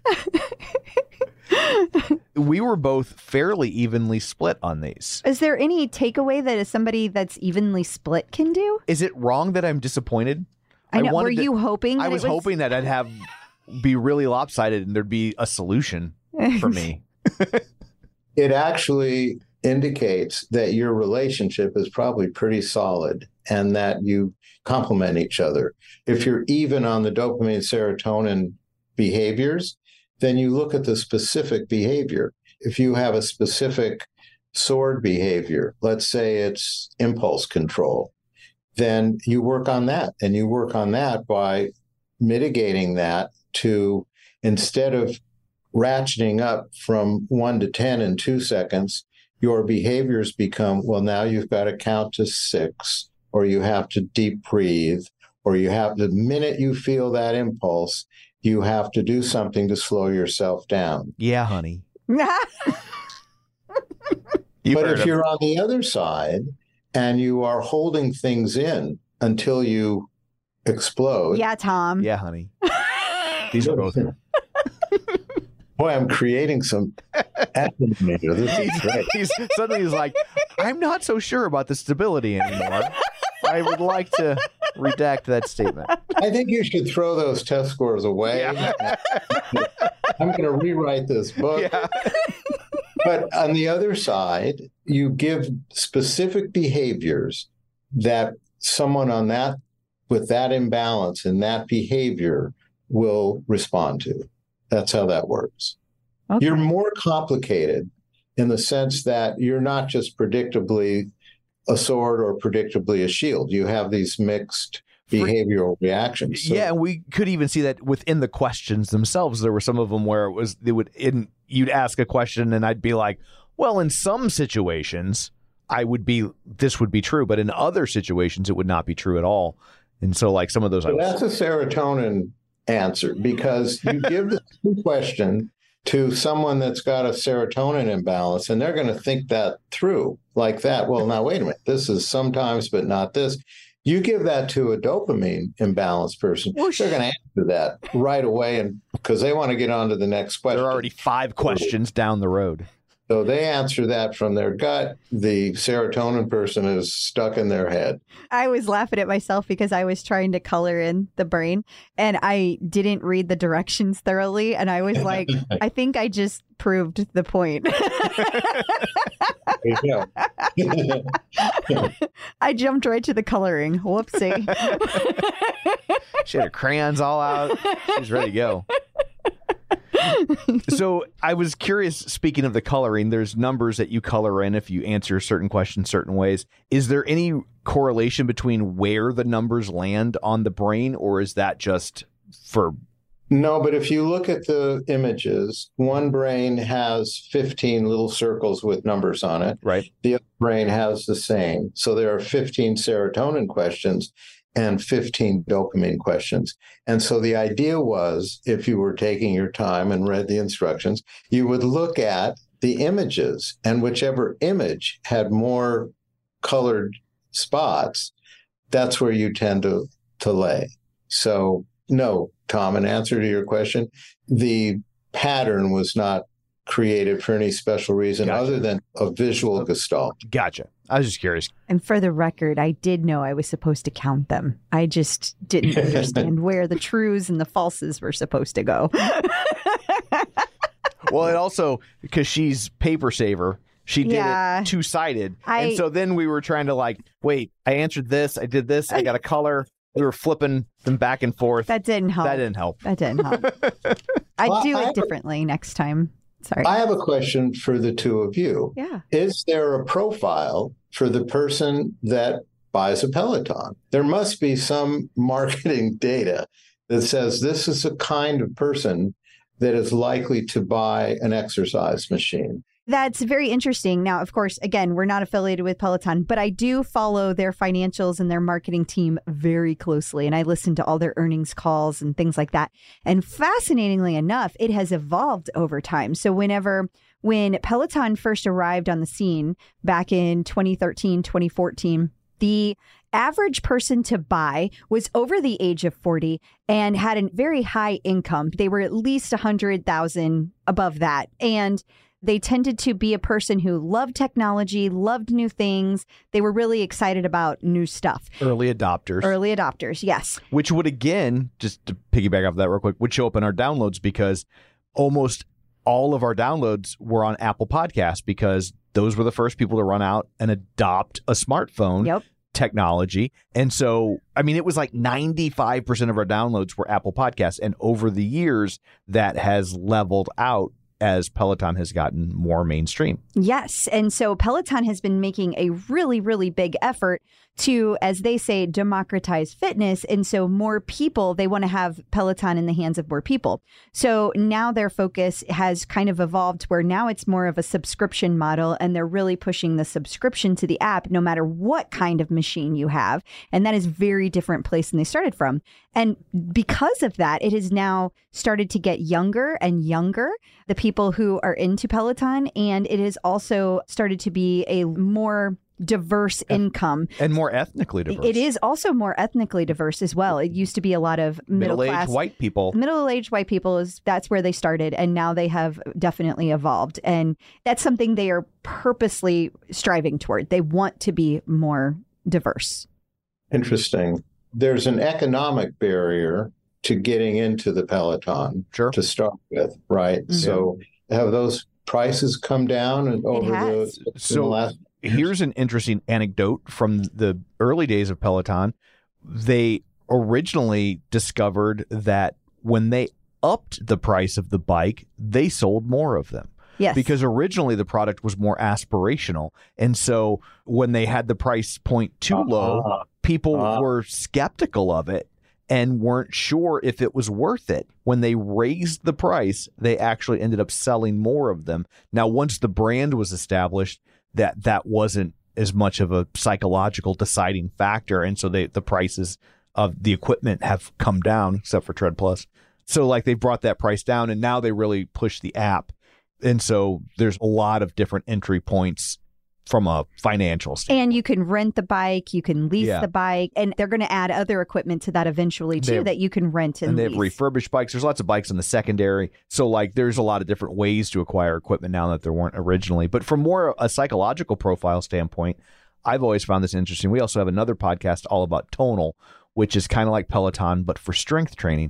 We were both fairly evenly split on these. Is there any takeaway that as somebody that's evenly split can do? Is it wrong that I'm disappointed? I know. I Were you to, hoping? That I was, it was hoping that I'd have be really lopsided and there'd be a solution for me. It actually indicates that your relationship is probably pretty solid and that you complement each other. If you're even on the dopamine serotonin behaviors, then you look at the specific behavior. If you have a specific sword behavior, let's say it's impulse control, then you work on that. And you work on that by mitigating that to, instead of ratcheting up from one to ten in two seconds, your behaviors become, well, now you've got to count to six, or you have to deep breathe, or you have, the minute you feel that impulse, you have to do something to slow yourself down. Yeah, honey. But if you're on the other side and you are holding things in until you explode. Yeah, Tom. Yeah, honey. These are both. Boy, I'm creating some estimator. This is great. He's, suddenly he's like, I'm not so sure about the stability anymore. I would like to redact that statement. I think you should throw those test scores away. Yeah. I'm going to rewrite this book. Yeah. But on the other side, you give specific behaviors that someone on that, with that imbalance in that behavior, will respond to. That's how that works. Okay. You're more complicated in the sense that you're not just predictably a sword or predictably a shield. You have these mixed behavioral reactions. So, yeah, and we could even see that within the questions themselves. There were some of them where it was they would in you'd ask a question and I'd be like, well, in some situations I would be this would be true, but in other situations it would not be true at all. And so like some of those I so was, that's a serotonin answer, because you give the question to someone that's got a serotonin imbalance and they're going to think that through like that. Well, now wait a minute, this is sometimes but not this. You give that to a dopamine imbalanced person, Whoosh. they're going to answer that right away, and because they want to get on to the next question. there are already five questions down the road. So they answer that from their gut. The serotonin person is stuck in their head. I was laughing at myself because I was trying to color in the brain and I didn't read the directions thoroughly. And I was like, I think I just proved the point. I jumped right to the coloring. Whoopsie. She had her crayons all out. She's ready to go. So I was curious, speaking of the coloring, there's numbers that you color in if you answer certain questions certain ways. Is there any correlation between where the numbers land on the brain, or is that just for... No, but if you look at the images, one brain has fifteen little circles with numbers on it. Right. The other brain has the same. So there are fifteen serotonin questions and fifteen dopamine questions. And so the idea was, if you were taking your time and read the instructions, you would look at the images, and whichever image had more colored spots, that's where you tend to, to lay. So no, Tom, in answer to your question, the pattern was not created for any special reason Gotcha. other than a visual gestalt. Gotcha. I was just curious. And for the record, I did know I was supposed to count them. I just didn't understand where the trues and the falses were supposed to go. Well, it also, because she's paper saver, she did Yeah. it two-sided. I- and so then we were trying to like, wait, I answered this, I did this, I got a color. We were flipping them back and forth. That didn't help. That didn't help. That didn't help. I'd Well, do I- it differently next time. Sorry. I have a question for the two of you. Yeah. Is there a profile for the person that buys a Peloton? There must be some marketing data that says this is the kind of person that is likely to buy an exercise machine. That's very interesting. Now, of course, again, we're not affiliated with Peloton, but I do follow their financials and their marketing team very closely. And I listen to all their earnings calls and things like that. And fascinatingly enough, it has evolved over time. So whenever, when Peloton first arrived on the scene back in twenty thirteen, twenty fourteen, the average person to buy was over the age of forty and had a very high income. They were at least one hundred thousand above that. And they tended to be a person who loved technology, loved new things. They were really excited about new stuff. Early adopters. Early adopters, yes. Which would, again, just to piggyback off that real quick, would show up in our downloads, because almost all of our downloads were on Apple Podcasts, because those were the first people to run out and adopt a smartphone. Yep. Technology. And so, I mean, it was like ninety-five percent of our downloads were Apple Podcasts. And over the years, that has leveled out as Peloton has gotten more mainstream. Yes. And so Peloton has been making a really, really big effort to, as they say, democratize fitness. And so more people, they want to have Peloton in the hands of more people. So now their focus has kind of evolved where now it's more of a subscription model, and they're really pushing the subscription to the app no matter what kind of machine you have. And that is a very different place than they started from. And because of that, it has now started to get younger and younger, the people who are into Peloton. And it has also started to be a more diverse income. And more ethnically diverse. It is also more ethnically diverse as well. It used to be a lot of middle Middle-aged class white people. Middle-aged white people is that's where they started, and now they have definitely evolved. And that's something they are purposely striving toward. They want to be more diverse. Interesting. There's an economic barrier to getting into the Peloton Sure. to start with, right? Mm-hmm. So have those prices come down and over the, has. in the So last here's an interesting anecdote from the early days of Peloton. They originally discovered that when they upped the price of the bike, they sold more of them. Yes. Because originally the product was more aspirational. And so when they had the price point too low, Uh-huh. people Uh-huh. were skeptical of it and weren't sure if it was worth it. When they raised the price, they actually ended up selling more of them. Now, once the brand was established, that that wasn't as much of a psychological deciding factor. And so they, the prices of the equipment have come down, except for Tread Plus. So like they brought that price down, and now they really push the app. And so there's a lot of different entry points from a financial standpoint. And you can rent the bike, you can lease Yeah. the bike, and they're going to add other equipment to that eventually They too have- that you can rent and, And they have lease. refurbished bikes. There's lots of bikes in the secondary. So like there's a lot of different ways to acquire equipment now that there weren't originally. But from more a psychological profile standpoint, I've always found this interesting. We also have another podcast all about Tonal, which is kind of like Peloton, but for strength training.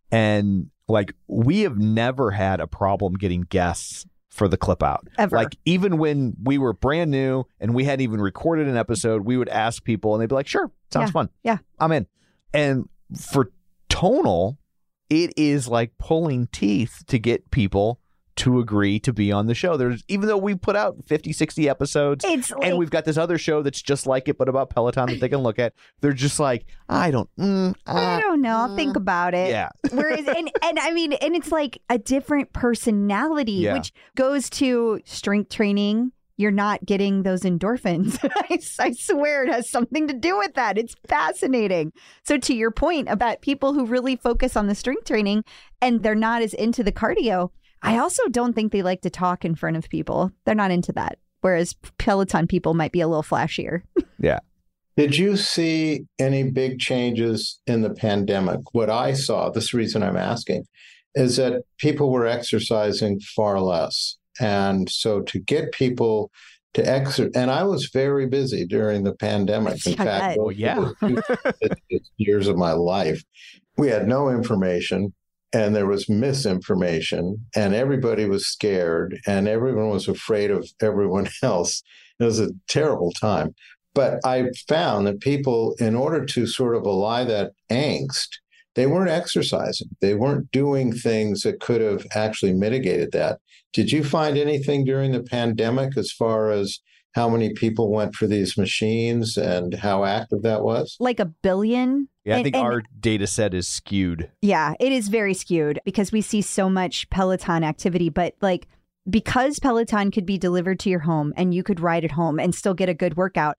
And like we have never had a problem getting guests for the Clip Out. Ever. Like even when we were brand new and we hadn't even recorded an episode, we would ask people and they'd be like, sure, sounds Yeah. fun. Yeah. I'm in. And for Tonal, it is like pulling teeth to get people to agree to be on the show. There's even though we put out fifty, sixty episodes It's like, and we've got this other show that's just like it, but about Peloton that they can look at. They're just like, I don't, mm, I uh, don't know. I'll think about it. yeah. Whereas, and, and I mean, and it's like a different personality, Yeah. which goes to strength training. You're not getting those endorphins. I, I swear it has something to do with that. It's fascinating. So to your point about people who really focus on the strength training and they're not as into the cardio, I also don't think they like to talk in front of people. They're not into that. Whereas Peloton people might be a little flashier. Yeah. Did you see any big changes in the pandemic? What I saw, this reason I'm asking, is that people were exercising far less. And so to get people to exercise, and I was very busy during the pandemic. In I fact, bet. Well, yeah. those were the busiest years of my life. We had no information. And there was misinformation, and everybody was scared, and everyone was afraid of everyone else. It was a terrible time. But I found that people, in order to sort of allay that angst, they weren't exercising. They weren't doing things that could have actually mitigated that. Did you find anything during the pandemic as far as how many people went for these machines and how active that was? Like a billion. Yeah, I And- think and- our data set is skewed. Yeah, it is very skewed because we see so much Peloton activity, but like because Peloton could be delivered to your home and you could ride at home and still get a good workout.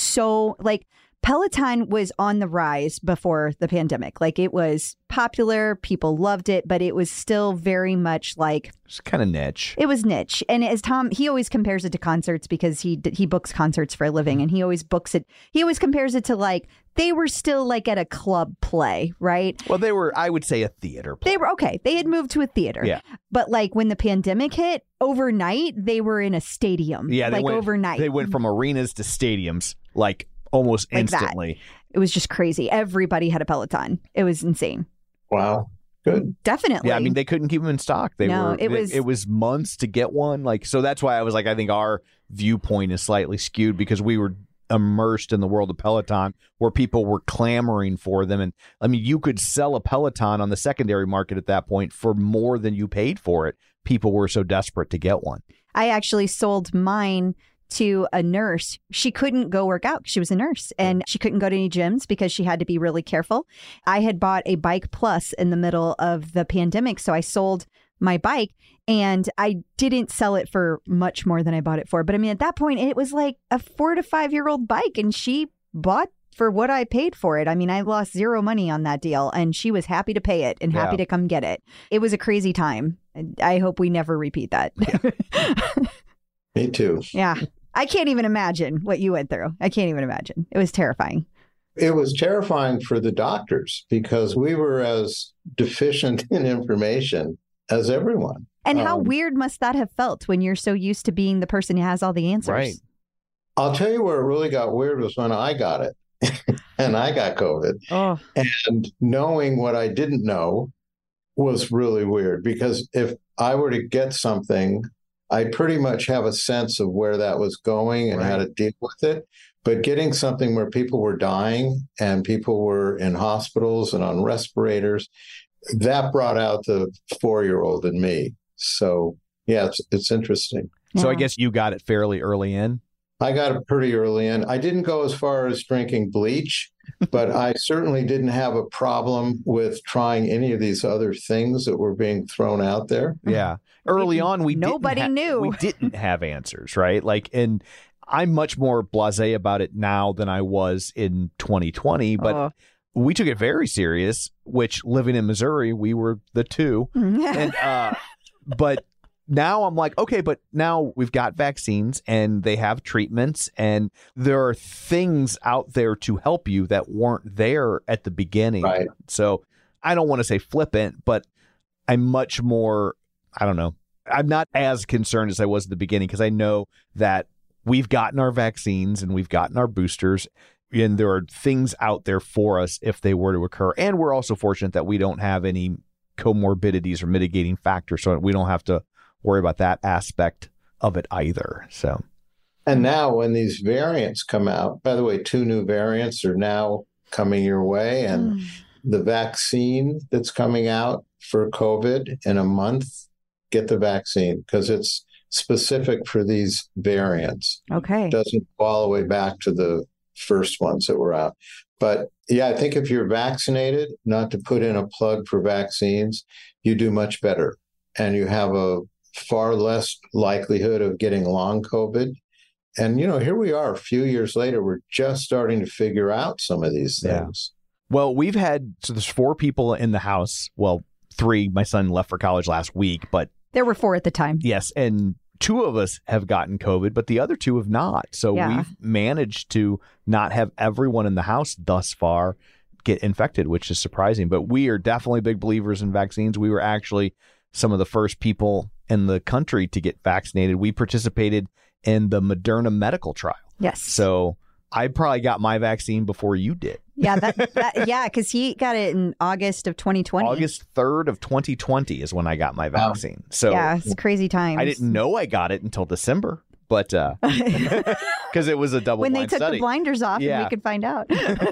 So like Peloton was on the rise before the pandemic. Like it was popular, people loved it, but it was still very much like It's kind of niche. it was niche. And as Tom, he always compares it to concerts because he he books concerts for a living, and he always books it. He always compares it to like they were still like at a club play, right? Well, they were, I would say, a theater play. They were okay. They had moved to a theater. Yeah. But like when the pandemic hit, overnight they were in a stadium. Yeah, they like went, overnight. They went from arenas to stadiums, like almost Like that. instantly. It was just crazy. Everybody had a Peloton. It was insane. Wow. Good. Definitely. Yeah, I mean they couldn't keep them in stock. They No, were it was- it was months to get one. Like so that's why I was like I think our viewpoint is slightly skewed because we were immersed in the world of Peloton where people were clamoring for them. And I mean you could sell a Peloton on the secondary market at that point for more than you paid for it. People were so desperate to get one. I actually sold mine to a nurse. She couldn't go work out. She was a nurse and she couldn't go to any gyms because she had to be really careful. I had bought a Bike Plus in the middle of the pandemic. So I sold my bike and I didn't sell it for much more than I bought it for. But I mean, at that point, it was like a four to five year old bike and she bought for what I paid for it. I mean, I lost zero money on that deal and she was happy to pay it and happy Yeah. to come get it. It was a crazy time. I hope we never repeat that. Me too. Yeah. I can't even imagine what you went through. I can't even imagine. It was terrifying. It was terrifying for the doctors because we were as deficient in information as everyone. And how Um, weird must that have felt when you're so used to being the person who has all the answers? Right. I'll tell you where it really got weird was when I got it and I got COVID. Oh, And knowing what I didn't know was really weird because if I were to get something, I pretty much have a sense of where that was going and how to deal with it. But getting something where people were dying and people were in hospitals and on respirators, that brought out the four-year-old in me. So, yeah, it's, it's interesting. So I Yeah. guess you got it fairly early in. I got it pretty early in. I didn't go as far as drinking bleach, but I certainly didn't have a problem with trying any of these other things that were being thrown out there. Yeah. Early on, we Nobody didn't ha- knew. we didn't have answers, right? Like, and I'm much more blasé about it now than I was in twenty twenty, but Oh. we took it very serious, which living in Missouri, we were the two. And, uh, but now I'm like, okay, but now we've got vaccines and they have treatments and there are things out there to help you that weren't there at the beginning. Right. So I don't want to say flippant, but I'm much more, I don't know, I'm not as concerned as I was at the beginning because I know that we've gotten our vaccines and we've gotten our boosters and there are things out there for us if they were to occur. And we're also fortunate that we don't have any comorbidities or mitigating factors, so we don't have to worry about that aspect of it either. So, And now when these variants come out, by the way, two new variants are now coming your way. And the vaccine that's coming out for COVID in a month, get the vaccine because it's specific for these variants. Okay. It doesn't go all the way back to the first ones that were out. But yeah, I think if you're vaccinated, not to put in a plug for vaccines, you do much better. And you have a far less likelihood of getting long COVID. And, you know, here we are a few years later, we're just starting to figure out some of these things. well, we've had, so there's four people in the house. Well, three, my son left for college last week, but There were four at the time. yes. And two of us have gotten COVID, but the other two have not. So Yeah. we've managed to not have everyone in the house thus far get infected, which is surprising. But we are definitely big believers in vaccines. We were actually some of the first people in the country to get vaccinated. We participated in the Moderna medical trial. Yes. So I probably got my vaccine before you did. Yeah, that, that yeah, because he got it in August of twenty twenty. August third of twenty twenty is when I got my Wow. vaccine. So Yeah, it's crazy times. I didn't know I got it until December, but uh, because it was a double when they blind took study. the blinders off Yeah. and we could find out.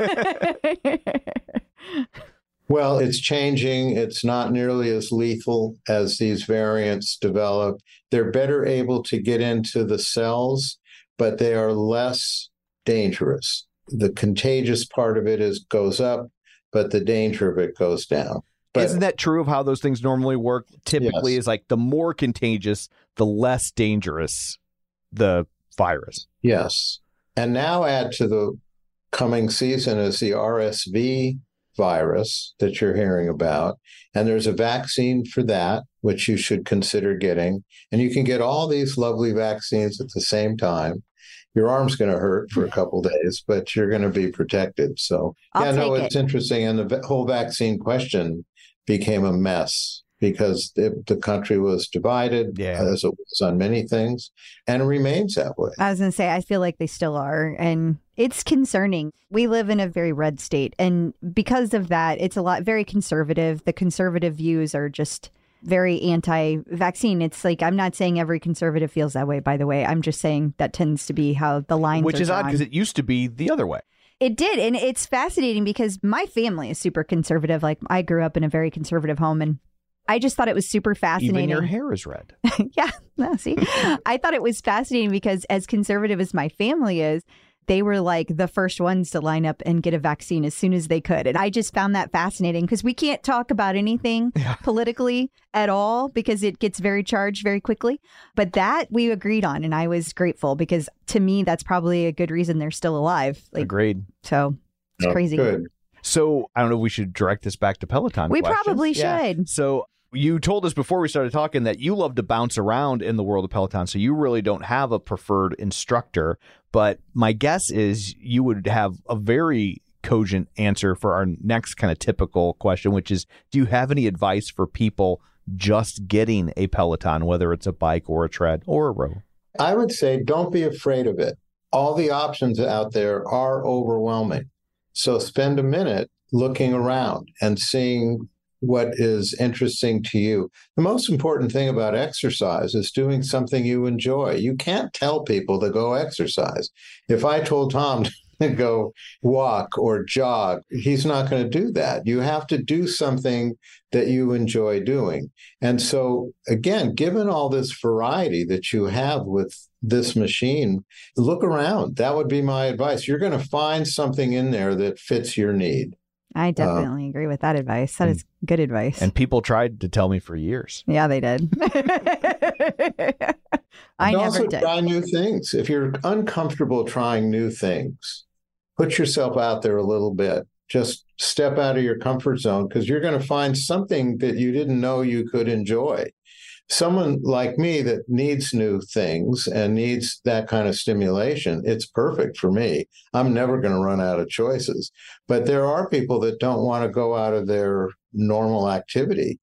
Well, it's changing. It's not nearly as lethal as these variants develop. They're better able to get into the cells, but they are less dangerous. The contagious part of it is goes up, but the danger of it goes down. But Isn't that true of how those things normally work? Typically, Yes. is like the more contagious, the less dangerous the virus. yes. And now add to the coming season is the R S V virus that you're hearing about. And there's a vaccine for that, which you should consider getting. And you can get all these lovely vaccines at the same time. Your arm's going to hurt for a couple days, but you're going to be protected. So, I'll yeah, no, take it's it. interesting. And the va- whole vaccine question became a mess because it, the country was divided, Yeah. as it was on many things, and remains that way. I was going to say, I feel like they still are. And it's concerning. We live in a very red state. And because of that, it's a lot very conservative. The conservative views are just very anti-vaccine. It's like, I'm not saying every conservative feels that way, by the way. I'm just saying that tends to be how the lines Which are is odd drawn. because it used to be the other way. It did. And it's fascinating because my family is super conservative. Like, I grew up in a very conservative home, and I just thought it was super fascinating. Even your hair is red. Yeah, no, see, I thought it was fascinating because as conservative as my family is, they were like the first ones to line up and get a vaccine as soon as they could. And I just found that fascinating because we can't talk about anything politically at all because it gets very charged very quickly. But that we agreed on, and I was grateful because to me, that's probably a good reason they're still alive. Like, Agreed. so it's Oh, crazy. Good. So I don't know if we should direct this back to Peloton. We questions. probably Yeah. should. So You told us before we started talking that you love to bounce around in the world of Peloton, so you really don't have a preferred instructor. But my guess is you would have a very cogent answer for our next kind of typical question, which is, do you have any advice for people just getting a Peloton, whether it's a bike or a tread or a row? I would say don't be afraid of it. All the options out there are overwhelming. So spend a minute looking around and seeing what is interesting to you. The most important thing about exercise is doing something you enjoy. You can't tell people to go exercise. If I told Tom to go walk or jog, he's not going to do that. You have to do something that you enjoy doing. And so, again, given all this variety that you have with this machine, look around. That would be my advice. You're going to find something in there that fits your need. I definitely uh, agree with that advice. That is good advice. And people tried to tell me for years. Yeah, they did. I and never also did. Try new things. If you're uncomfortable trying new things, put yourself out there a little bit. Just step out of your comfort zone, because you're going to find something that you didn't know you could enjoy. Someone like me that needs new things and needs that kind of stimulation, it's perfect for me. I'm never going to run out of choices. But there are people that don't want to go out of their normal activity.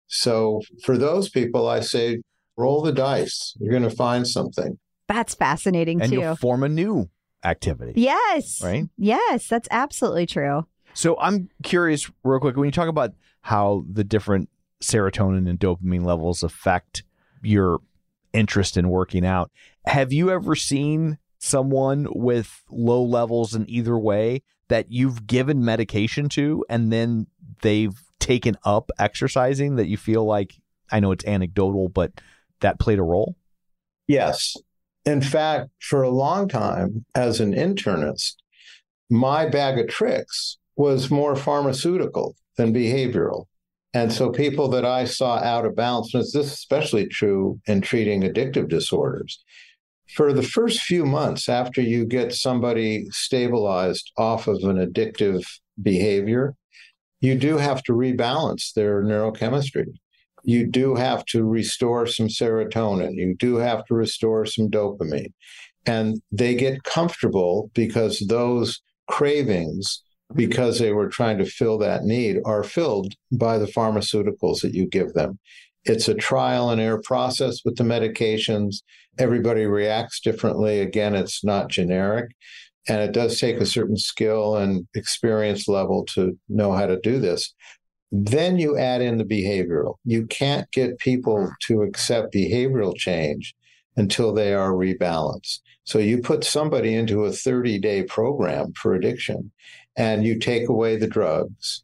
So for those people, I say, roll the dice. You're going to find something. That's fascinating, and too. And you'll form a new activity. Yes. Right? Yes, that's absolutely true. So I'm curious, real quick, when you talk about how the different serotonin and dopamine levels affect your interest in working out, have you ever seen someone with low levels in either way that you've given medication to and then they've taken up exercising, that you feel like, I know it's anecdotal, but that played a role? Yes. In fact, for a long time as an internist, my bag of tricks was more pharmaceutical than behavioral. And so people that I saw out of balance, and this is especially true in treating addictive disorders, for the first few months after you get somebody stabilized off of an addictive behavior, you do have to rebalance their neurochemistry. You do have to restore some serotonin. You do have to restore some dopamine. And they get comfortable because those cravings, because they were trying to fill that need, are filled by the pharmaceuticals that you give them. It's a trial and error process with the medications. Everybody reacts differently. Again, it's not generic. And it does take a certain skill and experience level to know how to do this. Then you add in the behavioral. You can't get people to accept behavioral change until they are rebalanced. So you put somebody into a thirty-day program for addiction, and you take away the drugs,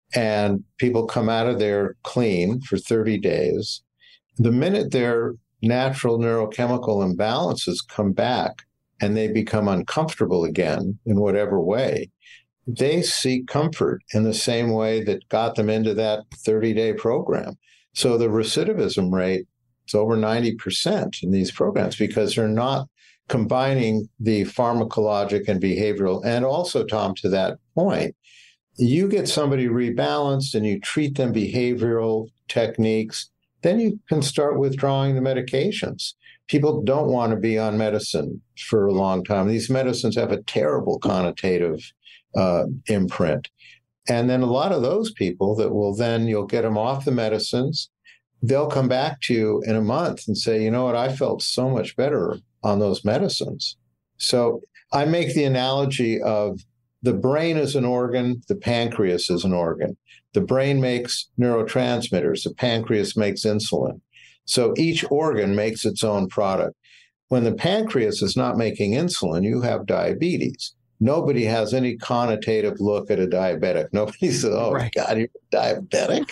and people come out of there clean for thirty days. The minute their natural neurochemical imbalances come back and they become uncomfortable again in whatever way, they seek comfort in the same way that got them into that thirty-day program. So the recidivism rate is over ninety percent in these programs because they're not combining the pharmacologic and behavioral. And also, Tom, to that point, you get somebody rebalanced and you treat them behavioral techniques, then you can start withdrawing the medications. People don't want to be on medicine for a long time. These medicines have a terrible connotative uh, imprint. And then a lot of those people that will then, you'll get them off the medicines, they'll come back to you in a month and say, you know what, I felt so much better on those medicines. So I make the analogy of the brain is an organ, the pancreas is an organ. The brain makes neurotransmitters, the pancreas makes insulin. So each organ makes its own product. When the pancreas is not making insulin, you have diabetes. Nobody has any connotative look at a diabetic. Nobody says, oh, right. God, you're diabetic?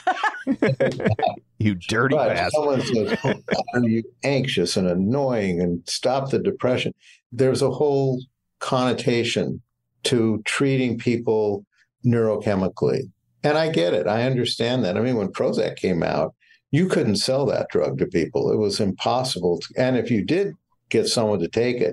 You dirty but bastard. Someone says, oh, God, are you anxious and annoying and stop the depression? There's a whole connotation to treating people neurochemically. And I get it. I understand that. I mean, when Prozac came out, you couldn't sell that drug to people. It was impossible. To, and if you did get someone to take it,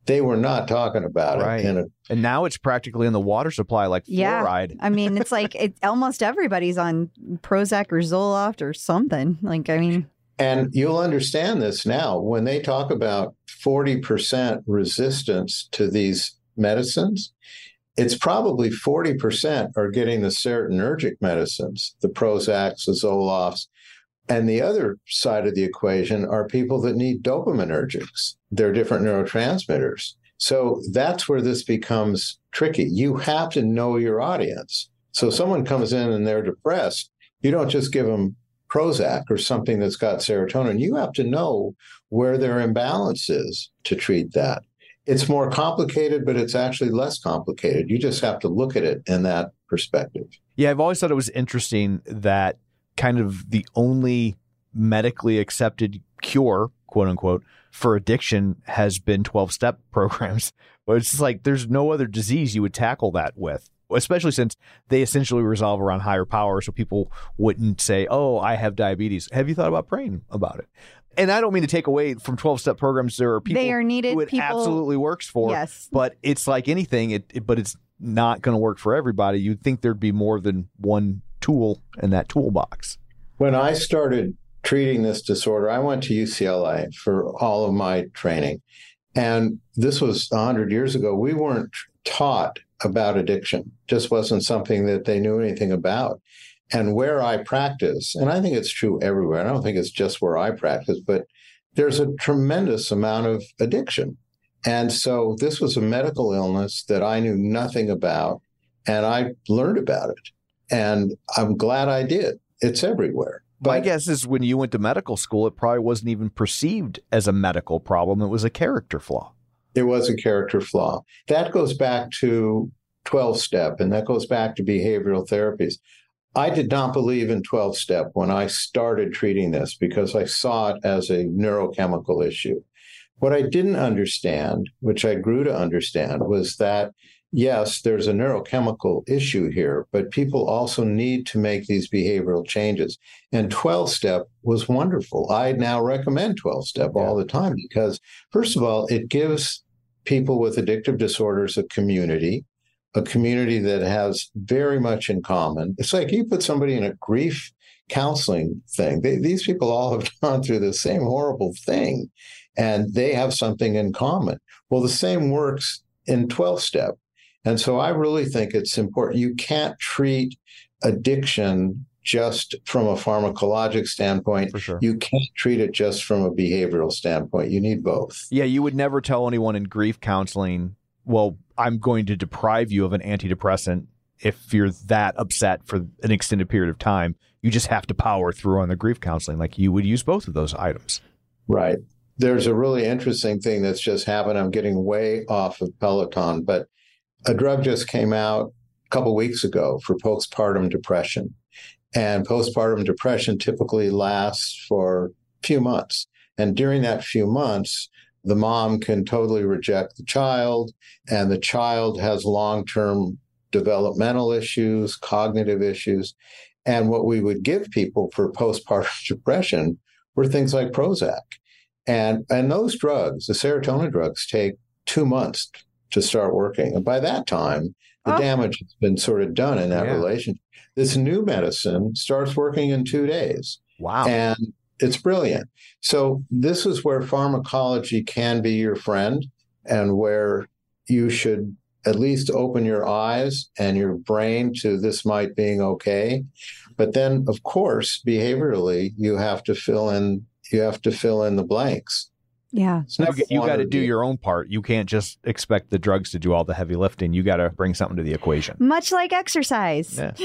they were not talking about Right. it. In a, And now it's practically in the water supply, like Yeah. fluoride. I mean, it's like it, almost everybody's on Prozac or Zoloft or something. Like, I mean, and you'll understand this now when they talk about forty percent resistance to these medicines. It's probably forty percent are getting the serotonergic medicines, the Prozacs, the Zolofts. And the other side of the equation are people that need dopaminergics. They're different neurotransmitters. So that's where this becomes tricky. You have to know your audience. So if someone comes in and they're depressed, you don't just give them Prozac or something that's got serotonin. You have to know where their imbalance is to treat that. It's more complicated, but it's actually less complicated. You just have to look at it in that perspective. Yeah, I've always thought it was interesting that kind of the only medically accepted cure, quote unquote, for addiction has been twelve-step programs. But it's like there's no other disease you would tackle that with, especially since they essentially resolve around higher power. So people wouldn't say, oh, I have diabetes. Have you thought about praying about it? And I don't mean to take away from twelve-step programs. There are people They are needed. who it People- absolutely works for. Yes. But it's like anything, it, it but it's not going to work for everybody. You'd think there'd be more than one tool in that toolbox. When I started treating this disorder, I went to U C L A for all of my training. And this was one hundred years ago. We weren't taught about addiction. Just wasn't something that they knew anything about. And where I practice, and I think it's true everywhere, I don't think it's just where I practice, but there's a tremendous amount of addiction. And so this was a medical illness that I knew nothing about, and I learned about it. And I'm glad I did. It's everywhere. My But guess is when you went to medical school, it probably wasn't even perceived as a medical problem. It was a character flaw. it was a character flaw. That goes back to twelve-step, and that goes back to behavioral therapies. I did not believe in twelve-step when I started treating this because I saw it as a neurochemical issue. What I didn't understand, which I grew to understand, was that, yes, there's a neurochemical issue here, but people also need to make these behavioral changes. And twelve-step was wonderful. I now recommend twelve-step yeah. all the time because, first of all, it gives people with addictive disorders a community, a community that has very much in common. It's like you put somebody in a grief counseling thing. They, these people all have gone through the same horrible thing, and they have something in common. Well, the same works in twelve-step. And so I really think it's important. You can't treat addiction just from a pharmacologic standpoint. For sure. You can't treat it just from a behavioral standpoint. You need both. Yeah, you would never tell anyone in grief counseling, well, I'm going to deprive you of an antidepressant if you're that upset for an extended period of time. You just have to power through on the grief counseling. Like you would use both of those items. Right. There's a really interesting thing that's just happened. I'm getting way off of Peloton, but a drug just came out a couple weeks ago for postpartum depression. And postpartum depression typically lasts for a few months. And during that few months, the mom can totally reject the child, and the child has long-term developmental issues, cognitive issues. And what we would give people for postpartum depression were things like Prozac. And, and those drugs, the serotonin drugs, take two months to start working. And by that time, the oh. damage has been sort of done in that yeah. relationship. This new medicine starts working in two days. Wow. And it's brilliant. So this is where pharmacology can be your friend and where you should at least open your eyes and your brain to this might being okay. But then, of course, behaviorally, you have to fill in, you have to fill in the blanks. Yeah. You, you got to do your own part. You can't just expect the drugs to do all the heavy lifting. You got to bring something to the equation. Much like exercise. Yeah.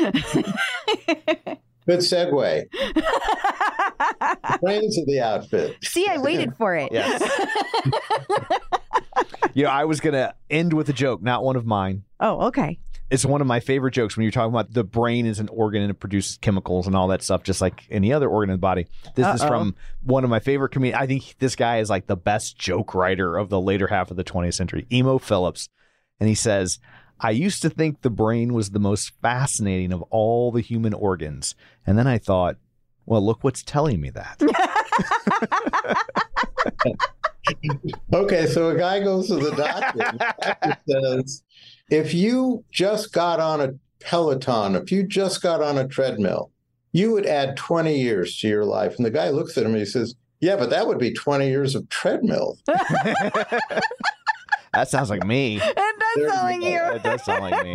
Good segue. Brains of the outfit. See, I waited for it. Yes. You know, I was going to end with a joke, not one of mine. Oh, okay. It's one of my favorite jokes when you're talking about the brain is an organ and it produces chemicals and all that stuff, just like any other organ in the body. This Uh-oh. is from one of my favorite comedians. I think this guy is like the best joke writer of the later half of the twentieth century, Emo Phillips. And he says, I used to think the brain was the most fascinating of all the human organs. And then I thought, well, look what's telling me that. Okay, so a guy goes to the doctor. And the doctor says, if you just got on a Peloton, if you just got on a treadmill, you would add twenty years to your life. And the guy looks at him and he says, yeah, but that would be twenty years of treadmill. That sounds like me. It does sound like you. That does sound like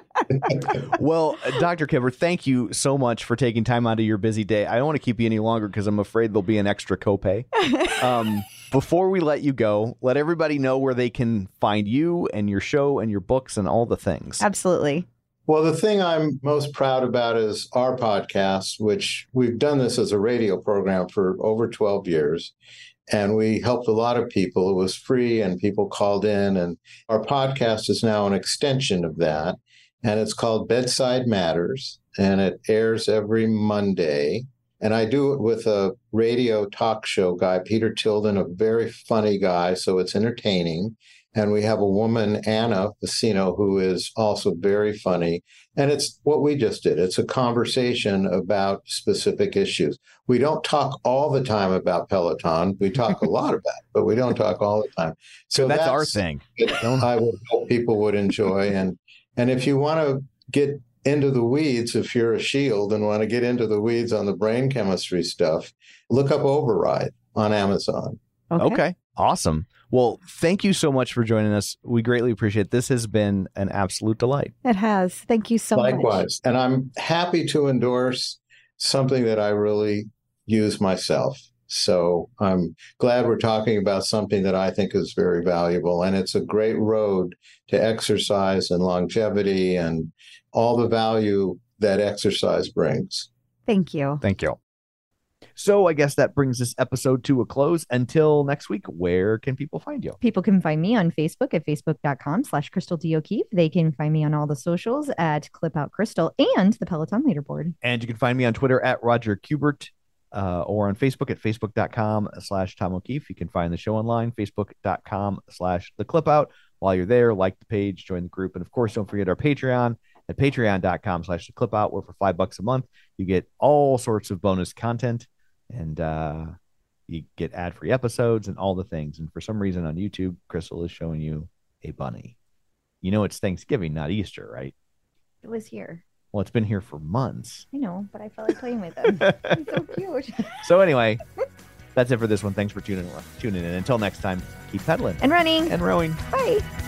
me. Well, uh, Doctor Kibber, thank you so much for taking time out of your busy day. I don't want to keep you any longer because I'm afraid there'll be an extra copay. Um, before we let you go, let everybody know where they can find you and your show and your books and all the things. Absolutely. Well, the thing I'm most proud about is our podcast, which we've done this as a radio program for over twelve years. And we helped a lot of people. It was free and people called in. And our podcast is now an extension of that. And it's called Bedside Matters. And it airs every Monday. And I do it with a radio talk show guy, Peter Tilden, a very funny guy. So it's entertaining. And we have a woman, Anna Vicino, who is also very funny. And it's what we just did. It's a conversation about specific issues. We don't talk all the time about Peloton. We talk a lot about it, but we don't talk all the time. So that's, that's our thing. I would hope people would enjoy. And, and if you want to get into the weeds, if you're a shield and want to get into the weeds on the brain chemistry stuff, look up Override on Amazon. Okay. okay. Awesome. Well, thank you so much for joining us. We greatly appreciate it. This has been an absolute delight. It has. Thank you so Likewise. much. Likewise. And I'm happy to endorse something that I really use myself. So I'm glad we're talking about something that I think is very valuable. And it's a great road to exercise and longevity and all the value that exercise brings. Thank you. Thank you. So I guess that brings this episode to a close. Until next week, where can people find you? People can find me on Facebook at facebook.com slash Crystal D. O'Keefe. They can find me on all the socials at Clip Out Crystal and the Peloton Leaderboard. And you can find me on Twitter at Roger Kubert uh, or on Facebook at facebook.com slash Tom O'Keefe. You can find the show online, facebook.com slash the Clip Out. While you're there, like the page, join the group. And of course, don't forget our Patreon at patreon.com slash the Clip Out, where for five bucks a month, you get all sorts of bonus content. And uh, you get ad-free episodes and all the things. And for some reason on YouTube, Crystal is showing you a bunny. You know it's Thanksgiving, not Easter, right? It was here. Well, it's been here for months. I know, but I felt like playing with them. It's so cute. So anyway, that's it for this one. Thanks for tuning in. Tuning in. Until next time, keep pedaling. And running. And rowing. Bye.